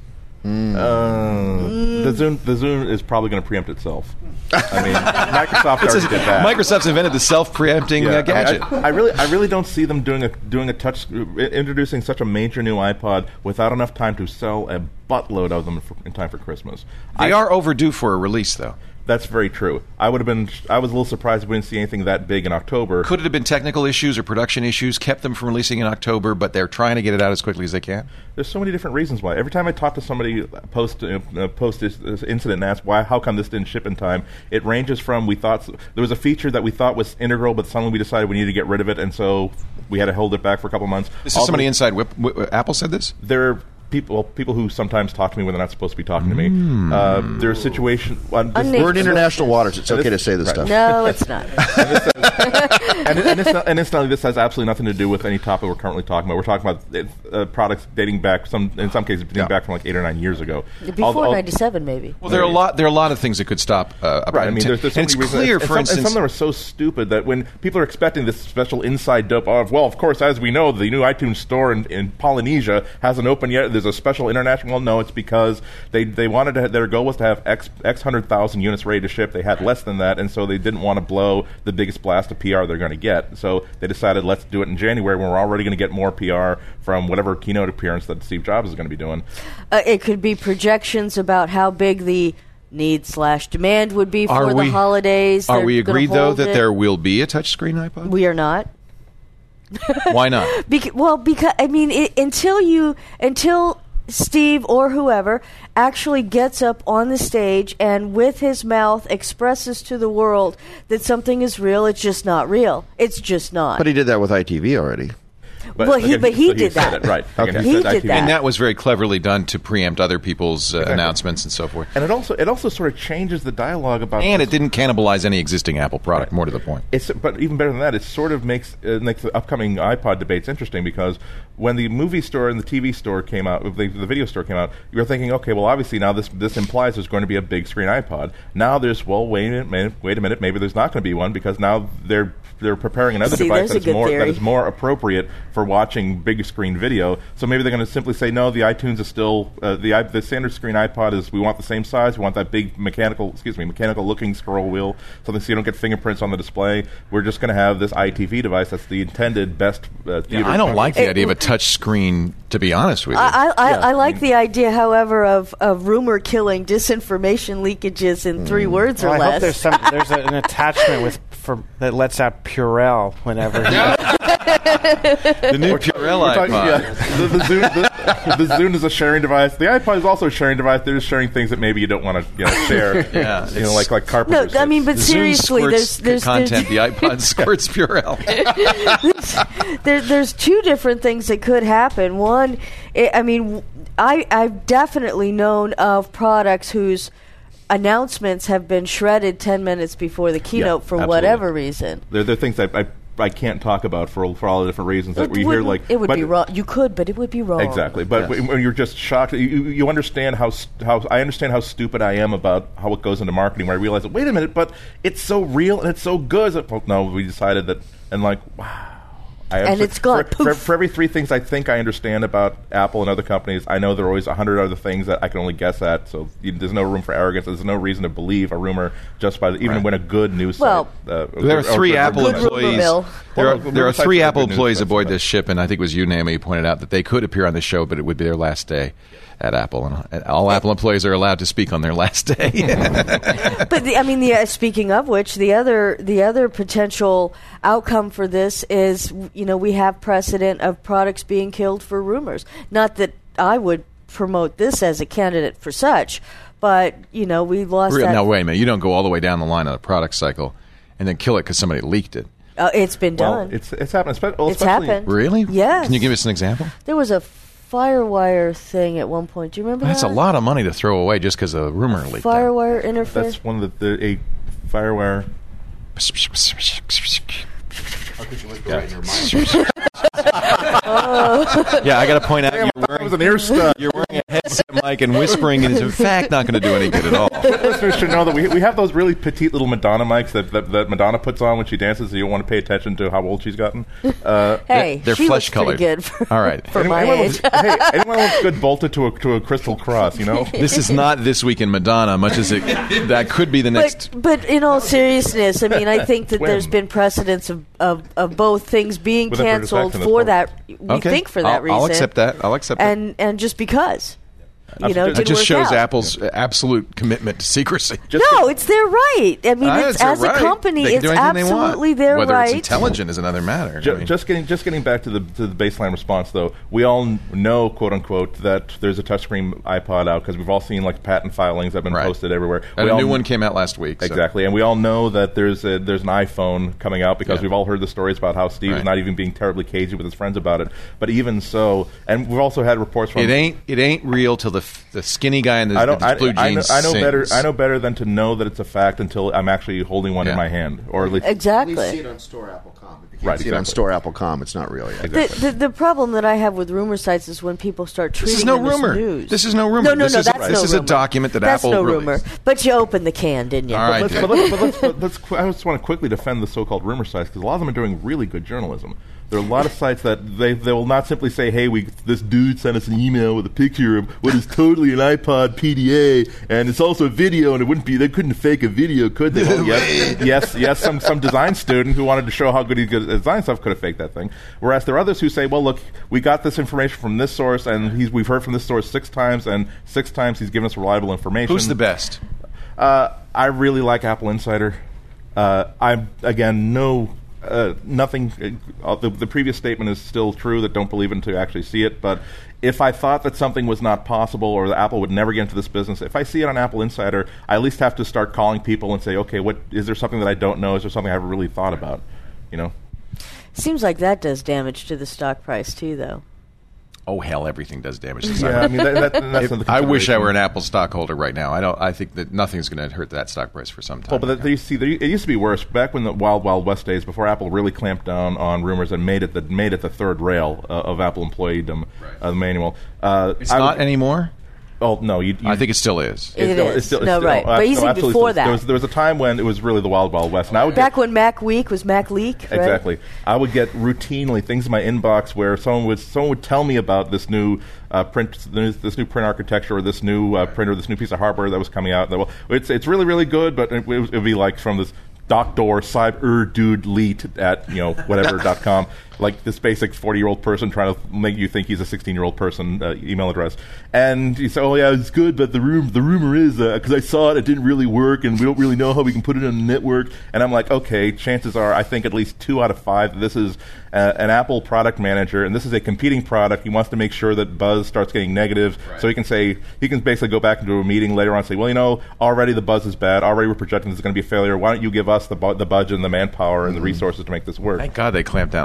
The Zune is probably going to preempt itself. I mean, Microsoft already did that. Microsoft's invented the self-preempting Yeah, gadget. I really don't see them doing a touch, introducing such a major new iPod without enough time to sell a buttload of them in time for Christmas. They are overdue for a release, though. That's very true. I was a little surprised we didn't see anything that big in October. Could it have been technical issues or production issues kept them from releasing in October, but they're trying to get it out as quickly as they can? There's so many different reasons why. Every time I talk to somebody post this incident and ask how come this didn't ship in time, it ranges from we thought there was a feature that we thought was integral, but suddenly we decided we needed to get rid of it, and so we had to hold it back for a couple months. This is somebody inside Apple said this? There are people who sometimes talk to me when they're not supposed to be talking to me. There's a situation. We're in international waters. It's okay to say this stuff. No, it's not. and incidentally, this has absolutely nothing to do with any topic we're currently talking about. We're talking about products dating back, in some cases, dating back from like 8 or 9 years ago. Before 97, maybe. Well, there are a lot of things that could stop. Right. I mean, there's so and many it's reasons. clear, And for some, instance, and some of them are so stupid that when people are expecting this special inside dope of, well, of course, as we know, the new iTunes store in Polynesia hasn't opened yet. There's a special international. Well, no, it's because they wanted to. Their goal was to have X 100,000 units ready to ship. They had less than that, and so they didn't want to blow the biggest blast of PR they're going to get. So they decided, let's do it in January when we're already going to get more PR from whatever keynote appearance that Steve Jobs is going to be doing. It could be projections about how big the need/demand would be for the holidays. Are They're we gonna agreed, though, hold that it. there will be a touchscreen iPod? We are not. Why not? Because I mean, until Steve or whoever actually gets up on the stage and with his mouth expresses to the world that something is real, it's just not real. It's just not. But he did that with ITV already. Well, he did said that. it, right. Okay. Again, He said did ITV. that. And that was very cleverly done to preempt other people's announcements and so forth. And it also sort of changes the dialogue about. And this. it didn't cannibalize any existing Apple product, more to the point. But even better than that, it sort of makes the upcoming iPod debates interesting because when the movie store and the TV store came out, the video store came out, you were thinking, okay, well, obviously now this implies there's going to be a big screen iPod. Now there's, well, wait a minute, maybe there's not going to be one because now they're preparing another device that is more appropriate for watching big screen video. So maybe they're going to simply say, no, the iTunes is still the standard screen iPod is we want the same size, we want that big mechanical looking scroll wheel, something so you don't get fingerprints on the display. We're just going to have this ITV device that's the intended best theater. I don't like the idea of a touch screen, to be honest with you. I like the idea, however, of rumor killing disinformation leakages in 3 words or I less. hope there's an attachment that lets out Purell whenever. The new Purell iPod. The Zune is a sharing device. The iPod is also a sharing device. They're just sharing things that maybe you don't want to share. Yeah, like carpenters. No, I mean, but The seriously, Zune squirts there's content. The iPod squirts Purell. there's 2 different things that could happen. One, I've definitely known of products whose announcements have been shredded 10 minutes before the keynote for whatever reason. They're things I can't talk about for all the different reasons that we hear. Like it would be wrong. You could, but it would be wrong. Exactly. But when you're just shocked, you understand how I understand how stupid I am about how it goes into marketing. Where I realize, wait a minute, but it's so real and it's so good. Well, no, we decided that, and like, wow. And it's gone. For every 3 things I think I understand about Apple and other companies, I know there are always 100 other things that I can only guess at. So there's no room for arrogance. There's no reason to believe a rumor just by even when a good news site. There are 3 Apple employees. There are 3 Apple employees aboard this ship, and I think it was you, Naomi, who pointed out that they could appear on the show, but it would be their last day at Apple, and all Apple employees are allowed to speak on their last day. But speaking of which, the other potential outcome for this is, we have precedent of products being killed for rumors. Not that I would promote this as a candidate for such, but we lost. Now wait a minute, you don't go all the way down the line of the product cycle and then kill it because somebody leaked it. It's been done. It's happened. It's happened. Really? Yes. Can you give us an example? There was a FireWire thing at one point. Do you remember that? That's a lot of money to throw away just because a rumor leaked. FireWire interface. That's one of a FireWire. Yeah, I got to point out you're wearing a headset mic and whispering is in fact not going to do any good at all. Listeners should know that we have those really petite little Madonna mics that Madonna puts on when she dances, so you don't want to pay attention to how old she's gotten. Hey, they're she flesh looks pretty colored. Good all right. For my age. Anyone looks good bolted to a crystal cross, This is not This Week in Madonna, much as that could be the next. But in all seriousness, I think that there's been precedents of both things being canceled for that. We think for that reason. I'll accept that. And just because. It just shows Apple's absolute commitment to secrecy. No, it's their right. It's as a company, it's absolutely their right. Whether it's intelligent is another matter. Just getting back to the baseline response, though, we all know, quote unquote, that there's a touchscreen iPod out because we've all seen patent filings that have been posted everywhere. And a new one came out last week. Exactly, and we all know that there's an iPhone coming out because we've all heard the stories about how Steve is not even being terribly cagey with his friends about it. But even so, and we've also had reports from it ain't real till the skinny guy in the blue jeans. I know better than to know that it's a fact until I'm actually holding one in my hand, or at least exactly. You see it on Store Apple.com. If you can't see it on Store Apple.com, it's not real yet. Exactly. The problem that I have with rumor sites is when people start treating them as news. This is no rumor. No, this is a document that that's Apple released. Rumor. But you opened the can, didn't you? All right. I just want to quickly defend the so-called rumor sites because a lot of them are doing really good journalism. There are a lot of sites that they will not simply say, hey, this dude sent us an email with a picture of what is totally an iPod PDA, and it's also a video, and they couldn't fake a video, could they? Well, yes, some design student who wanted to show how good he's good at design stuff could have faked that thing. Whereas there are others who say, well, look, we got this information from this source, and we've heard from this source 6 times, and 6 times he's given us reliable information. Who's the best? I really like Apple Insider. Nothing. The previous statement is still true that don't believe it until you actually see it. But if I thought that something was not possible or that Apple would never get into this business, if I see it on Apple Insider, I at least have to start calling people and say, okay, what is there something that I don't know? Is there something I haven't really thought about? Seems like that does damage to the stock price too, though. Oh hell, everything does damage to the stock. I wish I were an Apple stockholder right now. I think that nothing's going to hurt that stock price for some time. Well, but it used to be worse back when the Wild Wild West days, before Apple really clamped down on rumors and made it the third rail of Apple employeedom, the manual. It's not anymore. Oh no! I think it still is. It's still right. But even before that, there was a time when it was really the Wild Wild West. And when Mac Week was Mac Leak. Right? Exactly. I would get routinely things in my inbox where someone would tell me about this new print architecture, or this new printer, this new piece of hardware that was coming out. Well, it's really really good, but it would be like from this Dr. Cyber Dude Leet at whatever.com. Like this basic 40-year-old person trying to make you think he's a 16-year-old person email address. And you say, oh, yeah, it's good, but the rumor is, because I saw it didn't really work, and we don't really know how we can put it on the network. And I'm like, okay, chances are, I think at least 2 out of 5, this is an Apple product manager, and this is a competing product. He wants to make sure that buzz starts getting negative, so he can basically go back into a meeting later on and say, well, already the buzz is bad. Already we're projecting this is going to be a failure. Why don't you give us the budget and the manpower and the resources to make this work? Thank God they clamped down on that.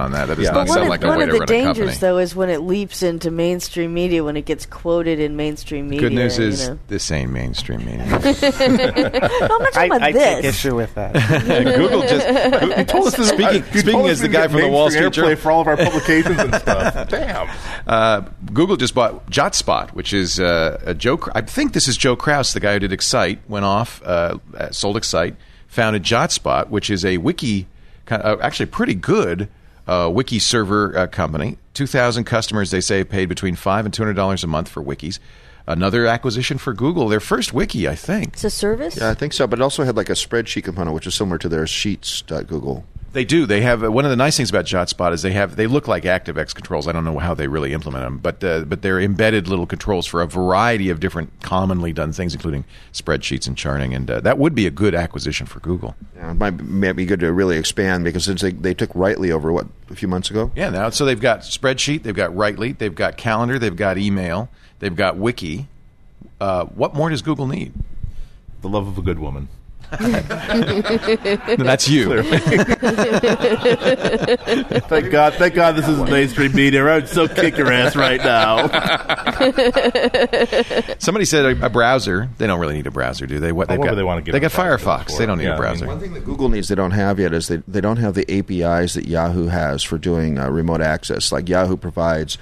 does not sound like a one way of to the run a dangers, company. though, is when it leaps into mainstream media, when it gets quoted in mainstream media. Good news is you know. this ain't mainstream media. No, I'm not talking about I this. take issue with that. Google just You told us this speaking as the guy from the Wall Street Journal Journal. for all of our publications and stuff. Damn. Google just bought JotSpot, which is a Joe. I think this is Joe Kraus, the guy who did Excite. Went off, sold Excite, founded JotSpot, which is a wiki, actually pretty good wiki server company. 2,000 customers, they say, paid between $5 and $200 a month for wikis. Another acquisition for Google. Their first wiki, I think. It's a service? Yeah, I think so. But it also had like a spreadsheet component, which is similar to their Sheets.Google. They do. They have one of the nice things about JotSpot is they look like ActiveX controls. I don't know how they really implement them, but they're embedded little controls for a variety of different commonly done things, including spreadsheets and charting. And that would be a good acquisition for Google. Yeah, it might be good to really expand because they took Rightly over a few months ago. Yeah. Now, so they've got spreadsheet, they've got Rightly, they've got calendar, they've got email, they've got wiki. What more does Google need? The love of a good woman. That's you. Thank God this isn't mainstream media. I would so kick your ass right now. Somebody said a browser. They don't really need a browser, do they? What they want to get? They got Firefox. They don't need a browser. One thing that Google needs they don't have yet is they don't have the APIs that Yahoo has for doing remote access. Like Yahoo provides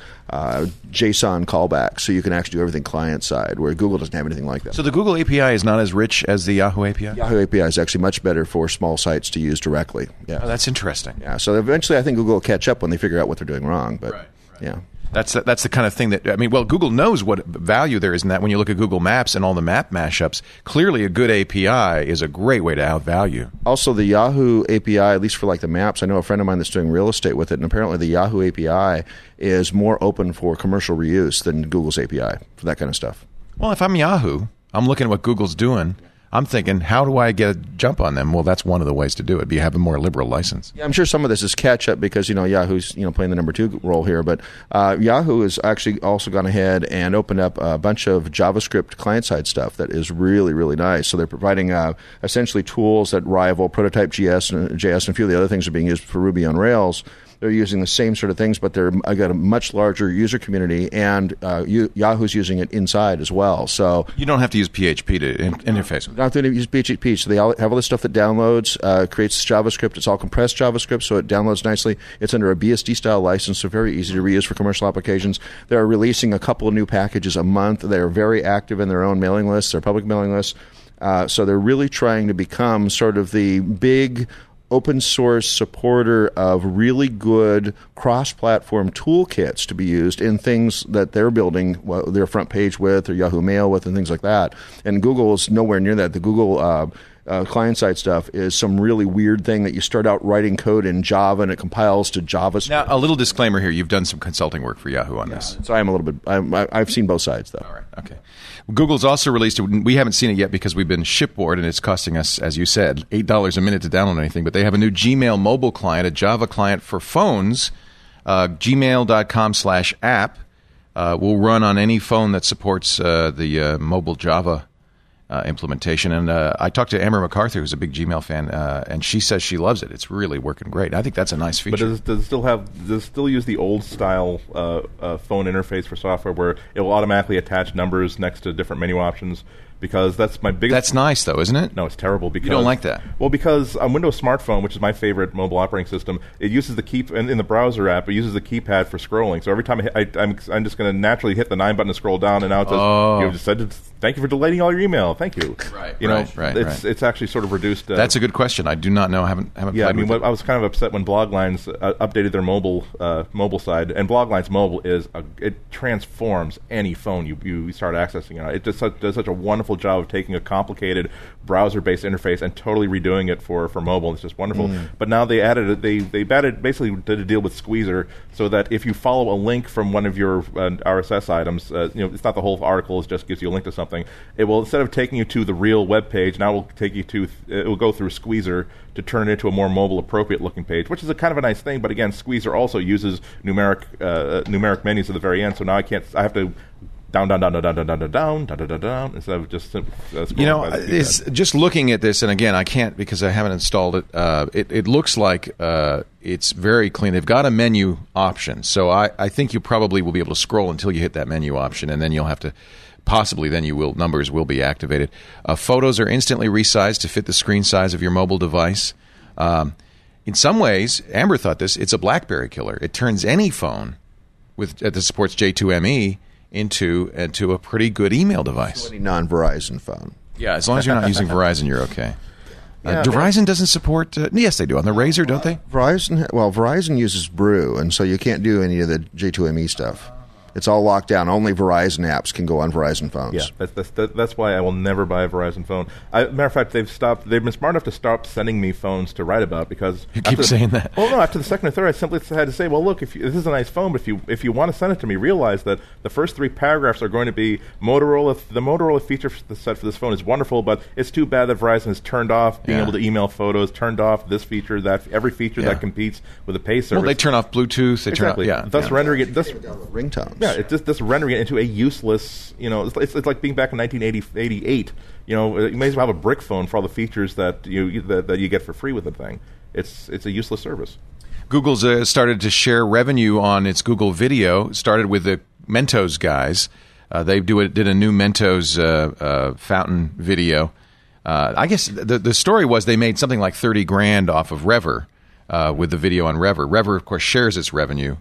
JSON callbacks, so you can actually do everything client side, where Google doesn't have anything like that. So the Google API is not as rich as the Yahoo API? Yahoo API is actually much better for small sites to use directly. Yeah, oh, that's interesting. Yeah, so eventually I think Google will catch up when they figure out what they're doing wrong. But right. Yeah. That's the kind of thing that, I mean, well, Google knows what value there is in that. When you look at Google Maps and all the map mashups, clearly a good API is a great way to outvalue. Also, the Yahoo API, at least for like the maps, I know a friend of mine that's doing real estate with it, and apparently the Yahoo API is more open for commercial reuse than Google's API for that kind of stuff. Well, if I'm Yahoo, I'm looking at what Google's doing. I'm thinking, how do I get a jump on them? Well, that's one of the ways to do it. You have a more liberal license. Yeah, I'm sure some of this is catch up because Yahoo's playing the number 2 role here, but Yahoo has actually also gone ahead and opened up a bunch of JavaScript client side stuff that is really, really nice. So they're providing essentially tools that rival Prototype JS and a few of the other things are being used for Ruby on Rails. They're using the same sort of things, but they've got a much larger user community, and Yahoo's using it inside as well. So you don't have to use PHP to interface with it. You don't have to use PHP. So they have all this stuff that downloads, creates JavaScript. It's all compressed JavaScript, so it downloads nicely. It's under a BSD-style license, so very easy to reuse for commercial applications. They're releasing a couple of new packages a month. They're very active in their own mailing lists, their public mailing lists. So they're really trying to become sort of the big open source supporter of really good cross-platform toolkits to be used in things that they're building their front page with or Yahoo Mail with and things like that. And Google is nowhere near that. The Google client-side stuff is some really weird thing that you start out writing code in Java and it compiles to JavaScript. Now, a little disclaimer here. You've done some consulting work for Yahoo on this. So I'm a little bit. I've seen both sides, though. All right. Okay. Google's also released, we haven't seen it yet because we've been shipboard and it's costing us, as you said, $8 a minute to download anything, but they have a new Gmail mobile client, a Java client for phones, gmail.com/app. Will run on any phone that supports the mobile Java implementation. And I talked to Amber MacArthur, who's a big Gmail fan, and she says she loves it. It's really working great. I think that's a nice feature. But does it still use the old style phone interface for software where it will automatically attach numbers next to different menu options? Because that's my biggest... That's nice, though, isn't it? No, it's terrible. Because you don't like that? Well, because on Windows Smartphone, which is my favorite mobile operating system, it uses the key... And in the browser app, it uses the keypad for scrolling. So every time I'm just going to naturally hit the 9 button to scroll down, and now it says, thank you for deleting all your email. Thank you. Right, It's actually sort of reduced... that's a good question. I do not know. I haven't played with it. I was kind of upset when Bloglines updated their mobile side, and Bloglines Mobile it transforms any phone you start accessing. It does such a wonderful job of taking a complicated browser-based interface and totally redoing it for mobile. It's just wonderful. But now they added basically did a deal with Squeezer so that if you follow a link from one of your RSS items, it's not the whole article, it just gives you a link to something. It will, instead of taking you to the real web page, now it will go through Squeezer to turn it into a more mobile appropriate looking page, which is a kind of a nice thing. But again, Squeezer also uses numeric menus at the very end, so now I have to down, instead of just it's just looking at this, and again, I can't because I haven't installed it. It looks like it's very clean. They've got a menu option, so I think you probably will be able to scroll until you hit that menu option, and then you'll have to possibly then numbers will be activated. Photos are instantly resized to fit the screen size of your mobile device. In some ways, Amber thought this, it's a BlackBerry killer. It turns any phone that supports J2ME into a pretty good email device. Any non-Verizon phone. Yeah, as long as you're not using Verizon, you're okay. Verizon doesn't support... yes, they do. On the Razr, don't they? Verizon uses Brew, and so you can't do any of the J2ME stuff. It's all locked down. Only Verizon apps can go on Verizon phones. Yeah, that's why I will never buy a Verizon phone. Matter of fact, they've been smart enough to stop sending me phones to write about because you keep saying that. Well, no, after the second or third, I simply had to say, well, look, this is a nice phone, but if you want to send it to me, realize that the first 3 paragraphs are going to be Motorola. The Motorola feature set for this phone is wonderful, but it's too bad that Verizon has turned off being able to email photos, turned off this feature, every feature that competes with a pay service. Well, they turn off Bluetooth. They exactly. turn off, thus rendering it ringtones. Yeah, it's just rendering it into a useless, it's like being back in 1988. You may as well have a brick phone for all the features that you get for free with the thing. It's a useless service. Google's started to share revenue on its Google Video. Started with the Mentos guys. They did a new Mentos fountain video. I guess the story was they made something like $30,000 off of Rever with the video on Rever. Rever, of course, shares its revenue.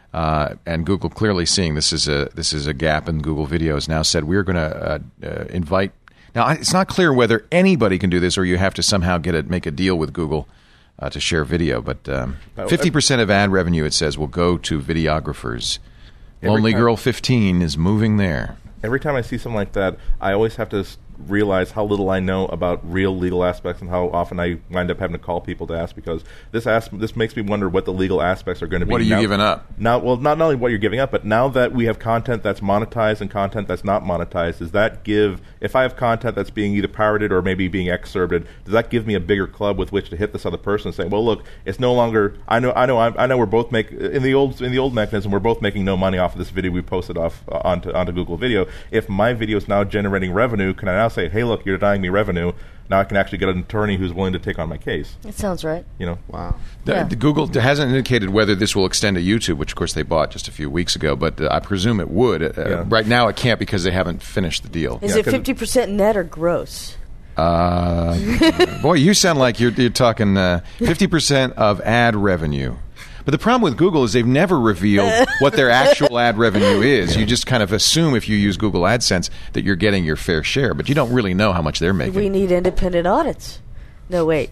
And Google clearly seeing this is a gap in Google Video has now said we're going to invite. Now it's not clear whether anybody can do this or you have to somehow make a deal with Google to share video. But 50% of ad revenue, it says, will go to videographers. Lonely Girl 15 is moving there. Every time I see something like that, I always have to realize how little I know about real legal aspects and how often I wind up having to call people to ask because this makes me wonder what the legal aspects are going to be. What are you giving up? Now, well, not only what you're giving up, but now that we have content that's monetized and content that's not monetized, does that give, if I have content that's being either pirated or maybe being excerpted, does that give me a bigger club with which to hit this other person and say, well, look, it's no longer, I know we're both in the old mechanism, we're both making no money off of this video we posted off onto Google Video. If my video is now generating revenue, can I now say, hey, look, you're denying me revenue. Now I can actually get an attorney who's willing to take on my case. It sounds right. Wow. Google hasn't indicated whether this will extend to YouTube, which, of course, they bought just a few weeks ago, but I presume it would. Right now it can't because they haven't finished the deal. Is it 50% net or gross? Boy, you sound like you're talking 50% of ad revenue. But the problem with Google is they've never revealed what their actual ad revenue is. You just kind of assume if you use Google AdSense that you're getting your fair share, but you don't really know how much they're making. We need independent audits. No, wait.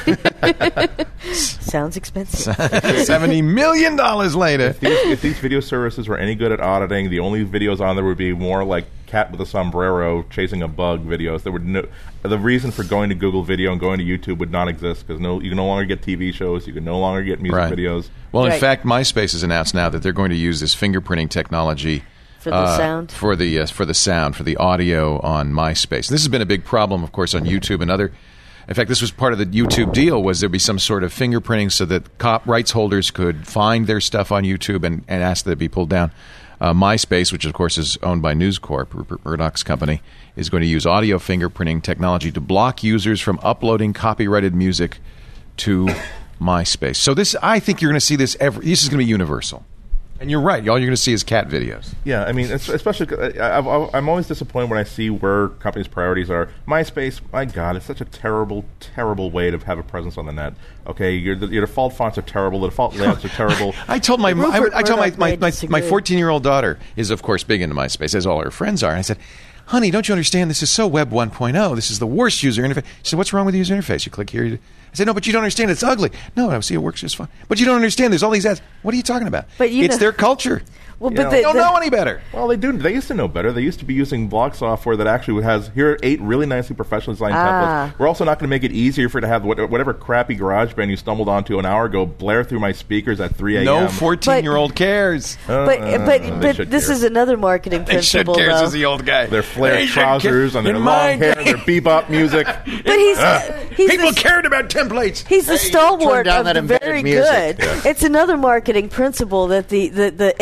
Sounds expensive. $70 million later. If these video services were any good at auditing, the only videos on there would be more like cat with a sombrero chasing a bug videos. The reason for going to Google Video and going to YouTube would not exist because you can no longer get TV shows. You can no longer get music videos. Well, in fact, MySpace has announced now that they're going to use this fingerprinting technology for the sound, for the audio on MySpace. This has been a big problem, of course, on YouTube and other. In fact, this was part of the YouTube deal, was there be some sort of fingerprinting so that rights holders could find their stuff on YouTube and ask that it be pulled down. MySpace, which of course is owned by News Corp, Rupert Murdoch's company, is going to use audio fingerprinting technology to block users from uploading copyrighted music to MySpace. So I think you're going to see this this is going to be universal. And you're right. All you're going to see is cat videos. Yeah, I mean, especially, I'm always disappointed when I see where companies' priorities are. MySpace, my God, it's such a terrible, terrible way to have a presence on the net. Okay, your default fonts are terrible. The default layouts are terrible. I told my 14-year-old daughter is, of course, big into MySpace, as all her friends are. And I said, honey, don't you understand? This is so Web 1.0. This is the worst user interface. She said, what's wrong with the user interface? You click here. I said, no, but you don't understand. It's ugly. No, I see it works just fine. But you don't understand. There's all these ads. What are you talking about? But it's their culture. Well, but they don't know any better. Well, they do. They used to know better. They used to be using blog software that actually has, here are 8 really nicely professionally designed templates. We're also not going to make it easier for it to have whatever crappy GarageBand you stumbled onto an hour ago blare through my speakers at 3 a.m. No 14-year-old cares. But this is another marketing principle, They should care, says the old guy. Their flared trousers and their long hair, their bebop music. But people cared about templates. He's the stalwart of the very good. Yeah. It's another marketing principle that the enemy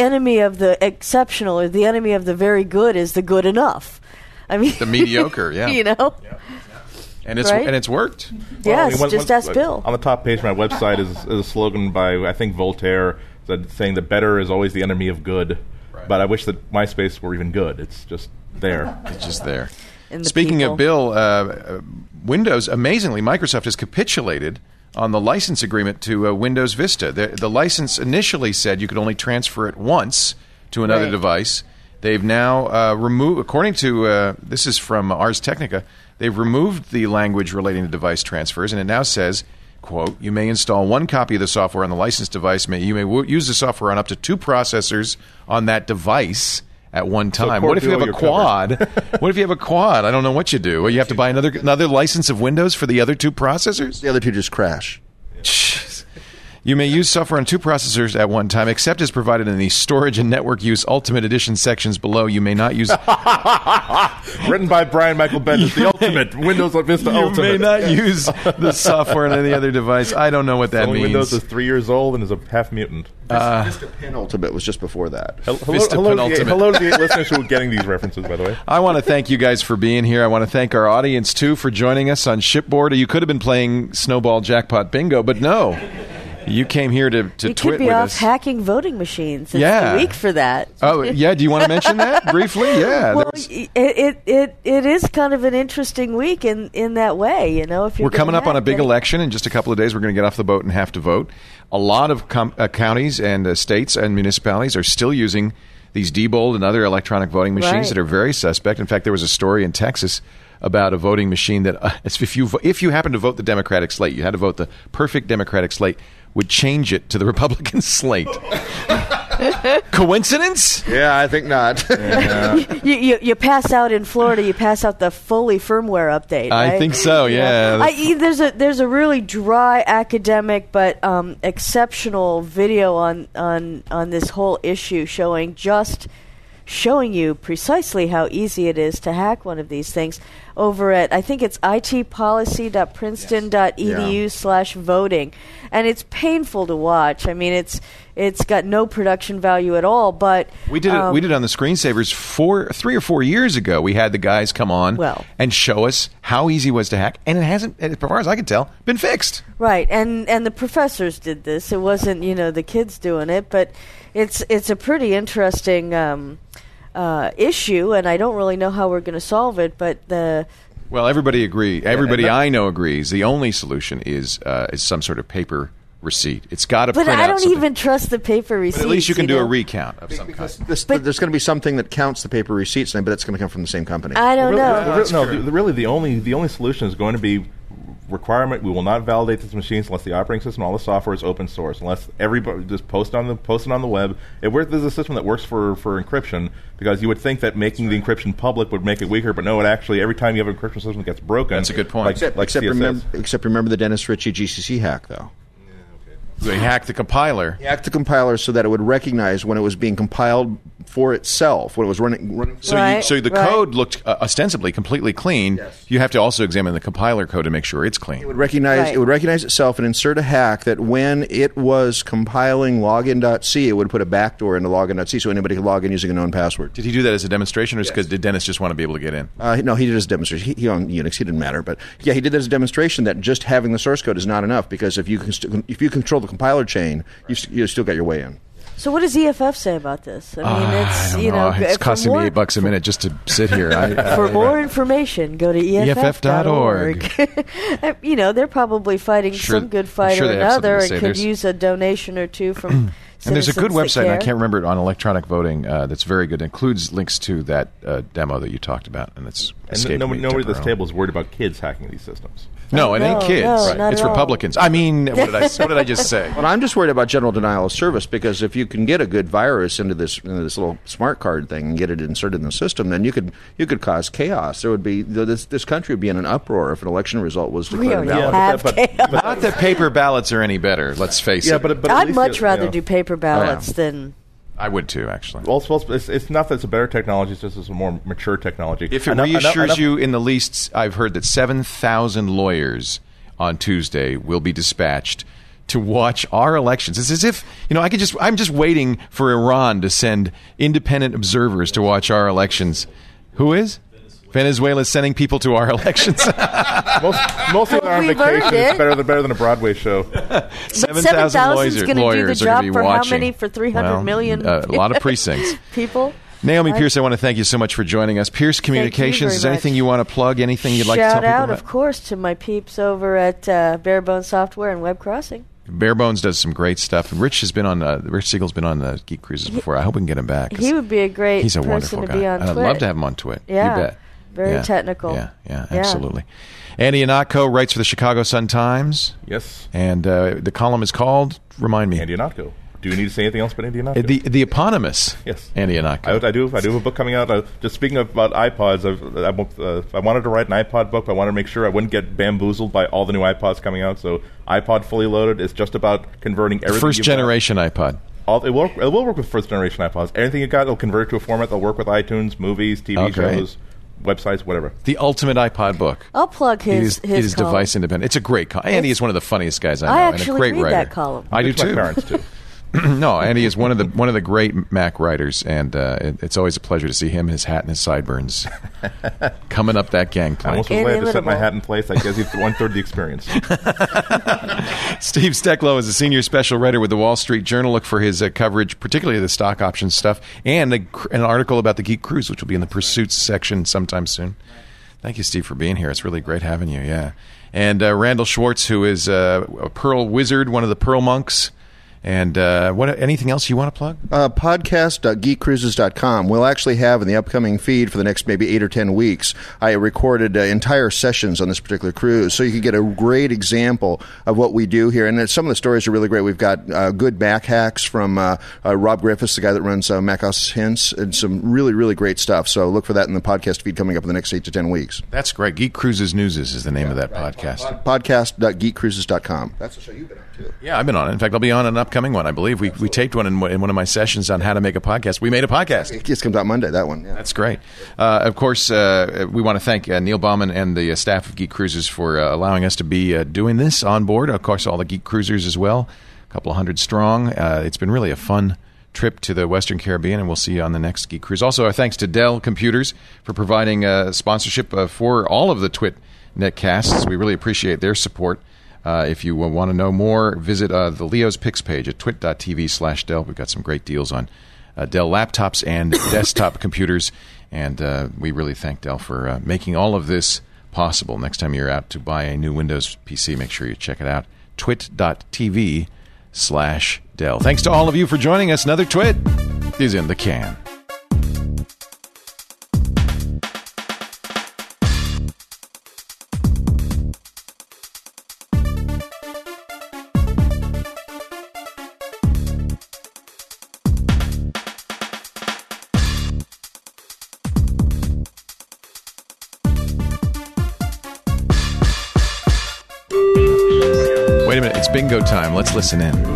of the exceptional or the enemy of the very good is the good enough. I mean, The mediocre, yeah. You know? And it's Right? and it's worked. Yes, just ask Bill. On the top page of my website is a slogan by, I think, Voltaire, saying that better is always the enemy of good. Right. But I wish that MySpace were even good. It's just there. It's just there. And the Speaking people. of Bill, Windows, amazingly, Microsoft has capitulated on the license agreement to Windows Vista. The license initially said you could only transfer it once to another Right. device. They've now removed, according to, this is from Ars Technica, they've removed the language relating to device transfers, and it now says, quote, you may install one copy of the software on the licensed device. You may use the software on up to 2 processors on that device at one time. core What if you have duo, a you're quad? What if you have a quad? I don't know what you do. Well, you have to buy another license of Windows for the other 2 processors? The other two just crash. Jeez. You may use software on 2 processors at one time, except as provided in the Storage and Network Use Ultimate Edition sections below. You may not use... Written by Brian Michael Bendis, the ultimate Windows Vista You Ultimate. may not use the software on any other device. I don't know what that Only means. Windows is 3 years old and is a half mutant. Vista Penultimate was just before that. Vista hello Penultimate. to the listeners who are getting these references, by the way. I want to thank you guys for being here. I want to thank our audience, too, for joining us on Shipboard. You could have been playing Snowball Jackpot Bingo, but no. You came here to You twit could be with off us. hacking voting machines. It's Yeah. the week for that. Oh, yeah. Do you want to mention that briefly? Yeah. Well, it is kind of an interesting week in that way, you know. If you're We're coming gonna up on a hack big it. election. In just a couple of days, we're going to get off the boat and have to vote. A lot of counties and states and municipalities are still using these Diebold and other electronic voting machines Right. that are very suspect. In fact, there was a story in Texas about a voting machine that if you happen to vote the Democratic slate, you had to vote the perfect Democratic slate, would change it to the Republican slate. Coincidence? Yeah, I think not. You pass out in Florida. You pass out the fully firmware update. I right? think so, yeah. There's a really dry academic but exceptional video on this whole issue showing you precisely how easy it is to hack one of these things over at, I think it's itpolicy.princeton.edu/voting. And it's painful to watch. I mean, it's got no production value at all, but We did it. We did it on the screensavers 3 or 4 years ago. We had the guys come on and show us how easy it was to hack, and it hasn't, as far as I can tell, been fixed. right, and the professors did this. It wasn't, the kids doing it, but it's a pretty interesting issue, and I don't really know how we're going to solve it. But Well, everybody I know agrees. The only solution is some sort of paper receipt. It's got to but print I out don't something. even trust the paper receipts. But at least you can do a know? recount of some kind. There's going to be something that counts the paper receipts, but it's going to come from the same company. I don't know. Really, the only solution is going to be requirement. We will not validate these machines unless the operating system, all the software is open source. Unless everybody just post it on the web. There's a system that works for encryption, because you would think that making the encryption public would make it weaker, but no, it actually, every time you have an encryption system that gets broken. That's a good point. Except remember the Dennis Ritchie GCC hack, though. They hacked the compiler. He hacked the compiler so that it would recognize when it was being compiled for itself, when it was running. So the code looked ostensibly completely clean. Yes. You have to also examine the compiler code to make sure it's clean. It would recognize itself and insert a hack that when it was compiling login.c, it would put a backdoor into login.c so anybody could log in using a known password. Did he do that as a demonstration, or did Dennis just want to be able to get in? No, he did his demonstration. He on Unix, he didn't matter, but yeah, he did that as a demonstration that just having the source code is not enough, because if you control the compiler chain, you still got your way in. So what does EFF say about this? I mean, it's I don't know. It's costing me $8 a minute just to sit here. For more information, go to EFF.org. They're probably fighting some good fight or another, and could use a donation or two from. And there's a good website, and I care. can't remember it, on electronic voting that's very good. It includes links to that demo that you talked about, and it's escaped me Nobody at this temporarily. table is worried about kids hacking these systems. No, it ain't kids. not It's at all. Republicans. I mean, what did I just say? Well, I'm just worried about general denial of service, because if you can get a good virus into this little smart card thing and get it inserted in the system, then you could cause chaos. There would be this country would be in an uproar if an election result was declared valid. Not that paper ballots are any better. Let's face it. But I'd much rather do paper ballots than. I would too, actually. Also, it's not that it's a better technology; it's just it's a more mature technology. If it reassures you in the least, I've heard that 7,000 lawyers on Tuesday will be dispatched to watch our elections. It's as if, I'm just waiting for Iran to send independent observers to watch our elections. Who is? Venezuela's sending people to our elections. Mostly on we've vacation. earned It's it. better than a Broadway show. 7,000 is going to do the lawyers are going job to be for watching. how many? For 300 million a lot of precincts. people? Naomi Pierce, I want to thank you so much for joining us. Pierce Communications, very is there anything much. you want to plug? Anything you'd like to tell Shout people out, about? of course, to my peeps over at Barebones Software and Web Crossing. Barebones does some great stuff. Rich Siegel's been on the Geek Cruises before. I hope we can get him back. He would be a great He's a person wonderful to guy. be on And I'd Twit. love to have him on Twit. Yeah. You bet. Very technical. Yeah, absolutely. Andy Ihnatko writes for the Chicago Sun-Times. Yes. And the column is called, remind me. Andy Ihnatko. Do you need to say anything else about Andy Ihnatko? The eponymous Yes. Andy Ihnatko. I do have a book coming out. Just speaking about iPods, I wanted to write an iPod book, but I wanted to make sure I wouldn't get bamboozled by all the new iPods coming out. So iPod Fully Loaded is just about converting everything. First generation iPod. It will work with first generation iPods. Anything you got, it'll convert to a format that'll work with iTunes, movies, TV shows, websites, whatever. The ultimate iPod book. I'll plug his It is column. device independent. It's a great column. Andy is one of the funniest guys I know. I and a actually great read writer. that column. I do It's my too. parents too. No, Andy is one of the great Mac writers, and it's always a pleasure to see him, his hat, and his sideburns coming up that I gangplank. almost was glad to set my Inimitable. hat in place. I guess he's 1/3 of the experience. Steve Stecklow is a senior special writer with the Wall Street Journal. Look for his coverage, particularly the stock options stuff, and an article about the Geek Cruise, which will be in the Pursuits section sometime soon. Thank you, Steve, for being here. It's really great having you, yeah. And Randall Schwartz, who is a Pearl wizard, one of the Pearl monks. And anything else you want to plug? Podcast.geekcruises.com. We'll actually have in the upcoming feed for the next maybe 8 or 10 weeks, I recorded entire sessions on this particular cruise, so you can get a great example of what we do here. And some of the stories are really great. We've got good Mac hacks from Rob Griffiths, the guy that runs MacOS Hints, and some really, really great stuff. So look for that in the podcast feed coming up in the next 8 to 10 weeks. That's great. Geek Cruises Newses is the name of that podcast. Podcast.geekcruises.com. That's the show you've been on, too. Yeah, I've been on it. In fact, I'll be on an upcoming one. I believe we taped one in one of my sessions on how to make a podcast. We made a podcast. It just comes out Monday, that one. Yeah. That's great. Of course, we want to thank Neil Bauman and the staff of Geek Cruises for allowing us to be doing this on board. Of course, all the Geek Cruisers as well, a couple of hundred strong. It's been really a fun trip to the Western Caribbean, and we'll see you on the next Geek Cruise. Also, our thanks to Dell Computers for providing sponsorship for all of the Twit netcasts. We really appreciate their support. If you want to know more, visit the Leo's Picks page at twit.tv/Dell. We've got some great deals on Dell laptops and desktop computers, and we really thank Dell for making all of this possible. Next time you're out to buy a new Windows PC, make sure you check it out, twit.tv/Dell. Thanks to all of you for joining us. Another Twit is in the can. Wait a minute, it's bingo time. Let's listen in. And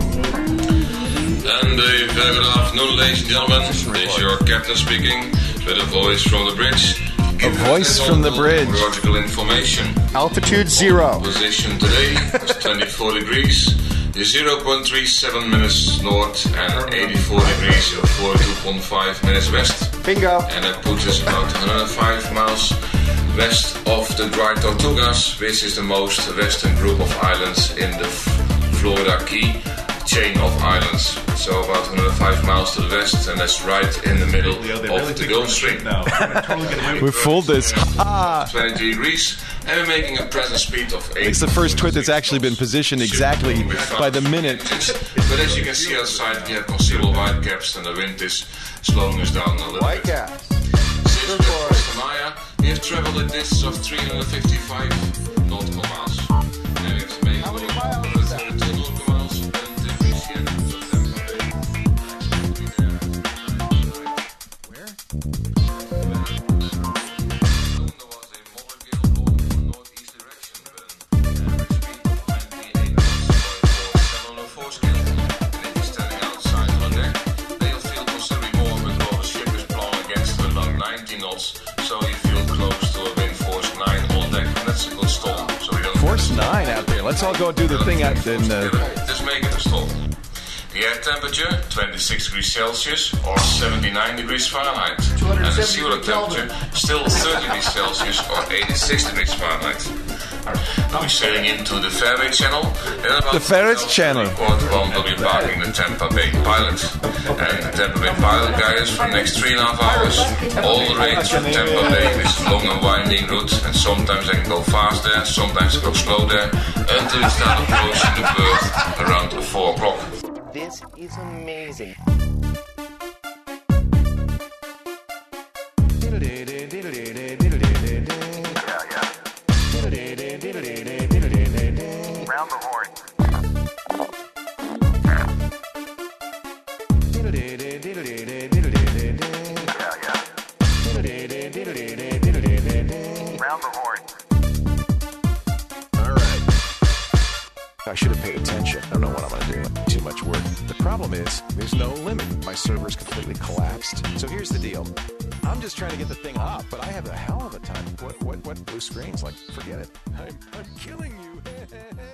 a very good afternoon, ladies and gentlemen. This is your captain speaking with a voice from the bridge. A voice from the bridge. Meteorological information. Altitude 0. Position today is 24 degrees, 0.37 minutes north, and 84 degrees, 42.5 minutes west. Bingo. And that puts us about 105 miles west of the Dry Tortugas, which is the most western group of islands in the Florida Key chain of islands. So about 105 miles to the west, and that's right in the middle of the Gulf Stream. We fooled this. 20 degrees, and we're making a present speed of 8. It's the first Twit that's actually been positioned exactly by the minute. But as you can see outside, we have considerable white caps, and the wind is slowing us down a little bit. Since we left Costa Maya, we have traveled a distance of 355 nautical miles. And we have made how many miles is that? 2 nautical miles until we see it. Where? Force 9 out there. Let's all go do the thing out in... Dus make it a stop. The air temperature, 26 degrees Celsius or 79 degrees Fahrenheit. And the seawater temperature, still 30 degrees Celsius or 86 degrees Fahrenheit. We'll be sailing into the Fairway Channel. The Fairway Channel. Port 1 will be embarking the Tampa Bay Pilot. And the Tampa Bay Pilot guides for the next 3.5 hours. All the range from Tampa Bay is long and winding route, and sometimes I can go fast there, sometimes I go slow there, until we start approaching the berth around 4 o'clock. This is amazing. Round the horn. Round the horn. All right. I should have paid attention. I don't know what I'm going to do. Too much work. The problem is, there's no limit. My server's completely collapsed. So here's the deal. I'm just trying to get the thing up, but I have a hell of a time. What blue screens? Like, forget it. I'm killing you.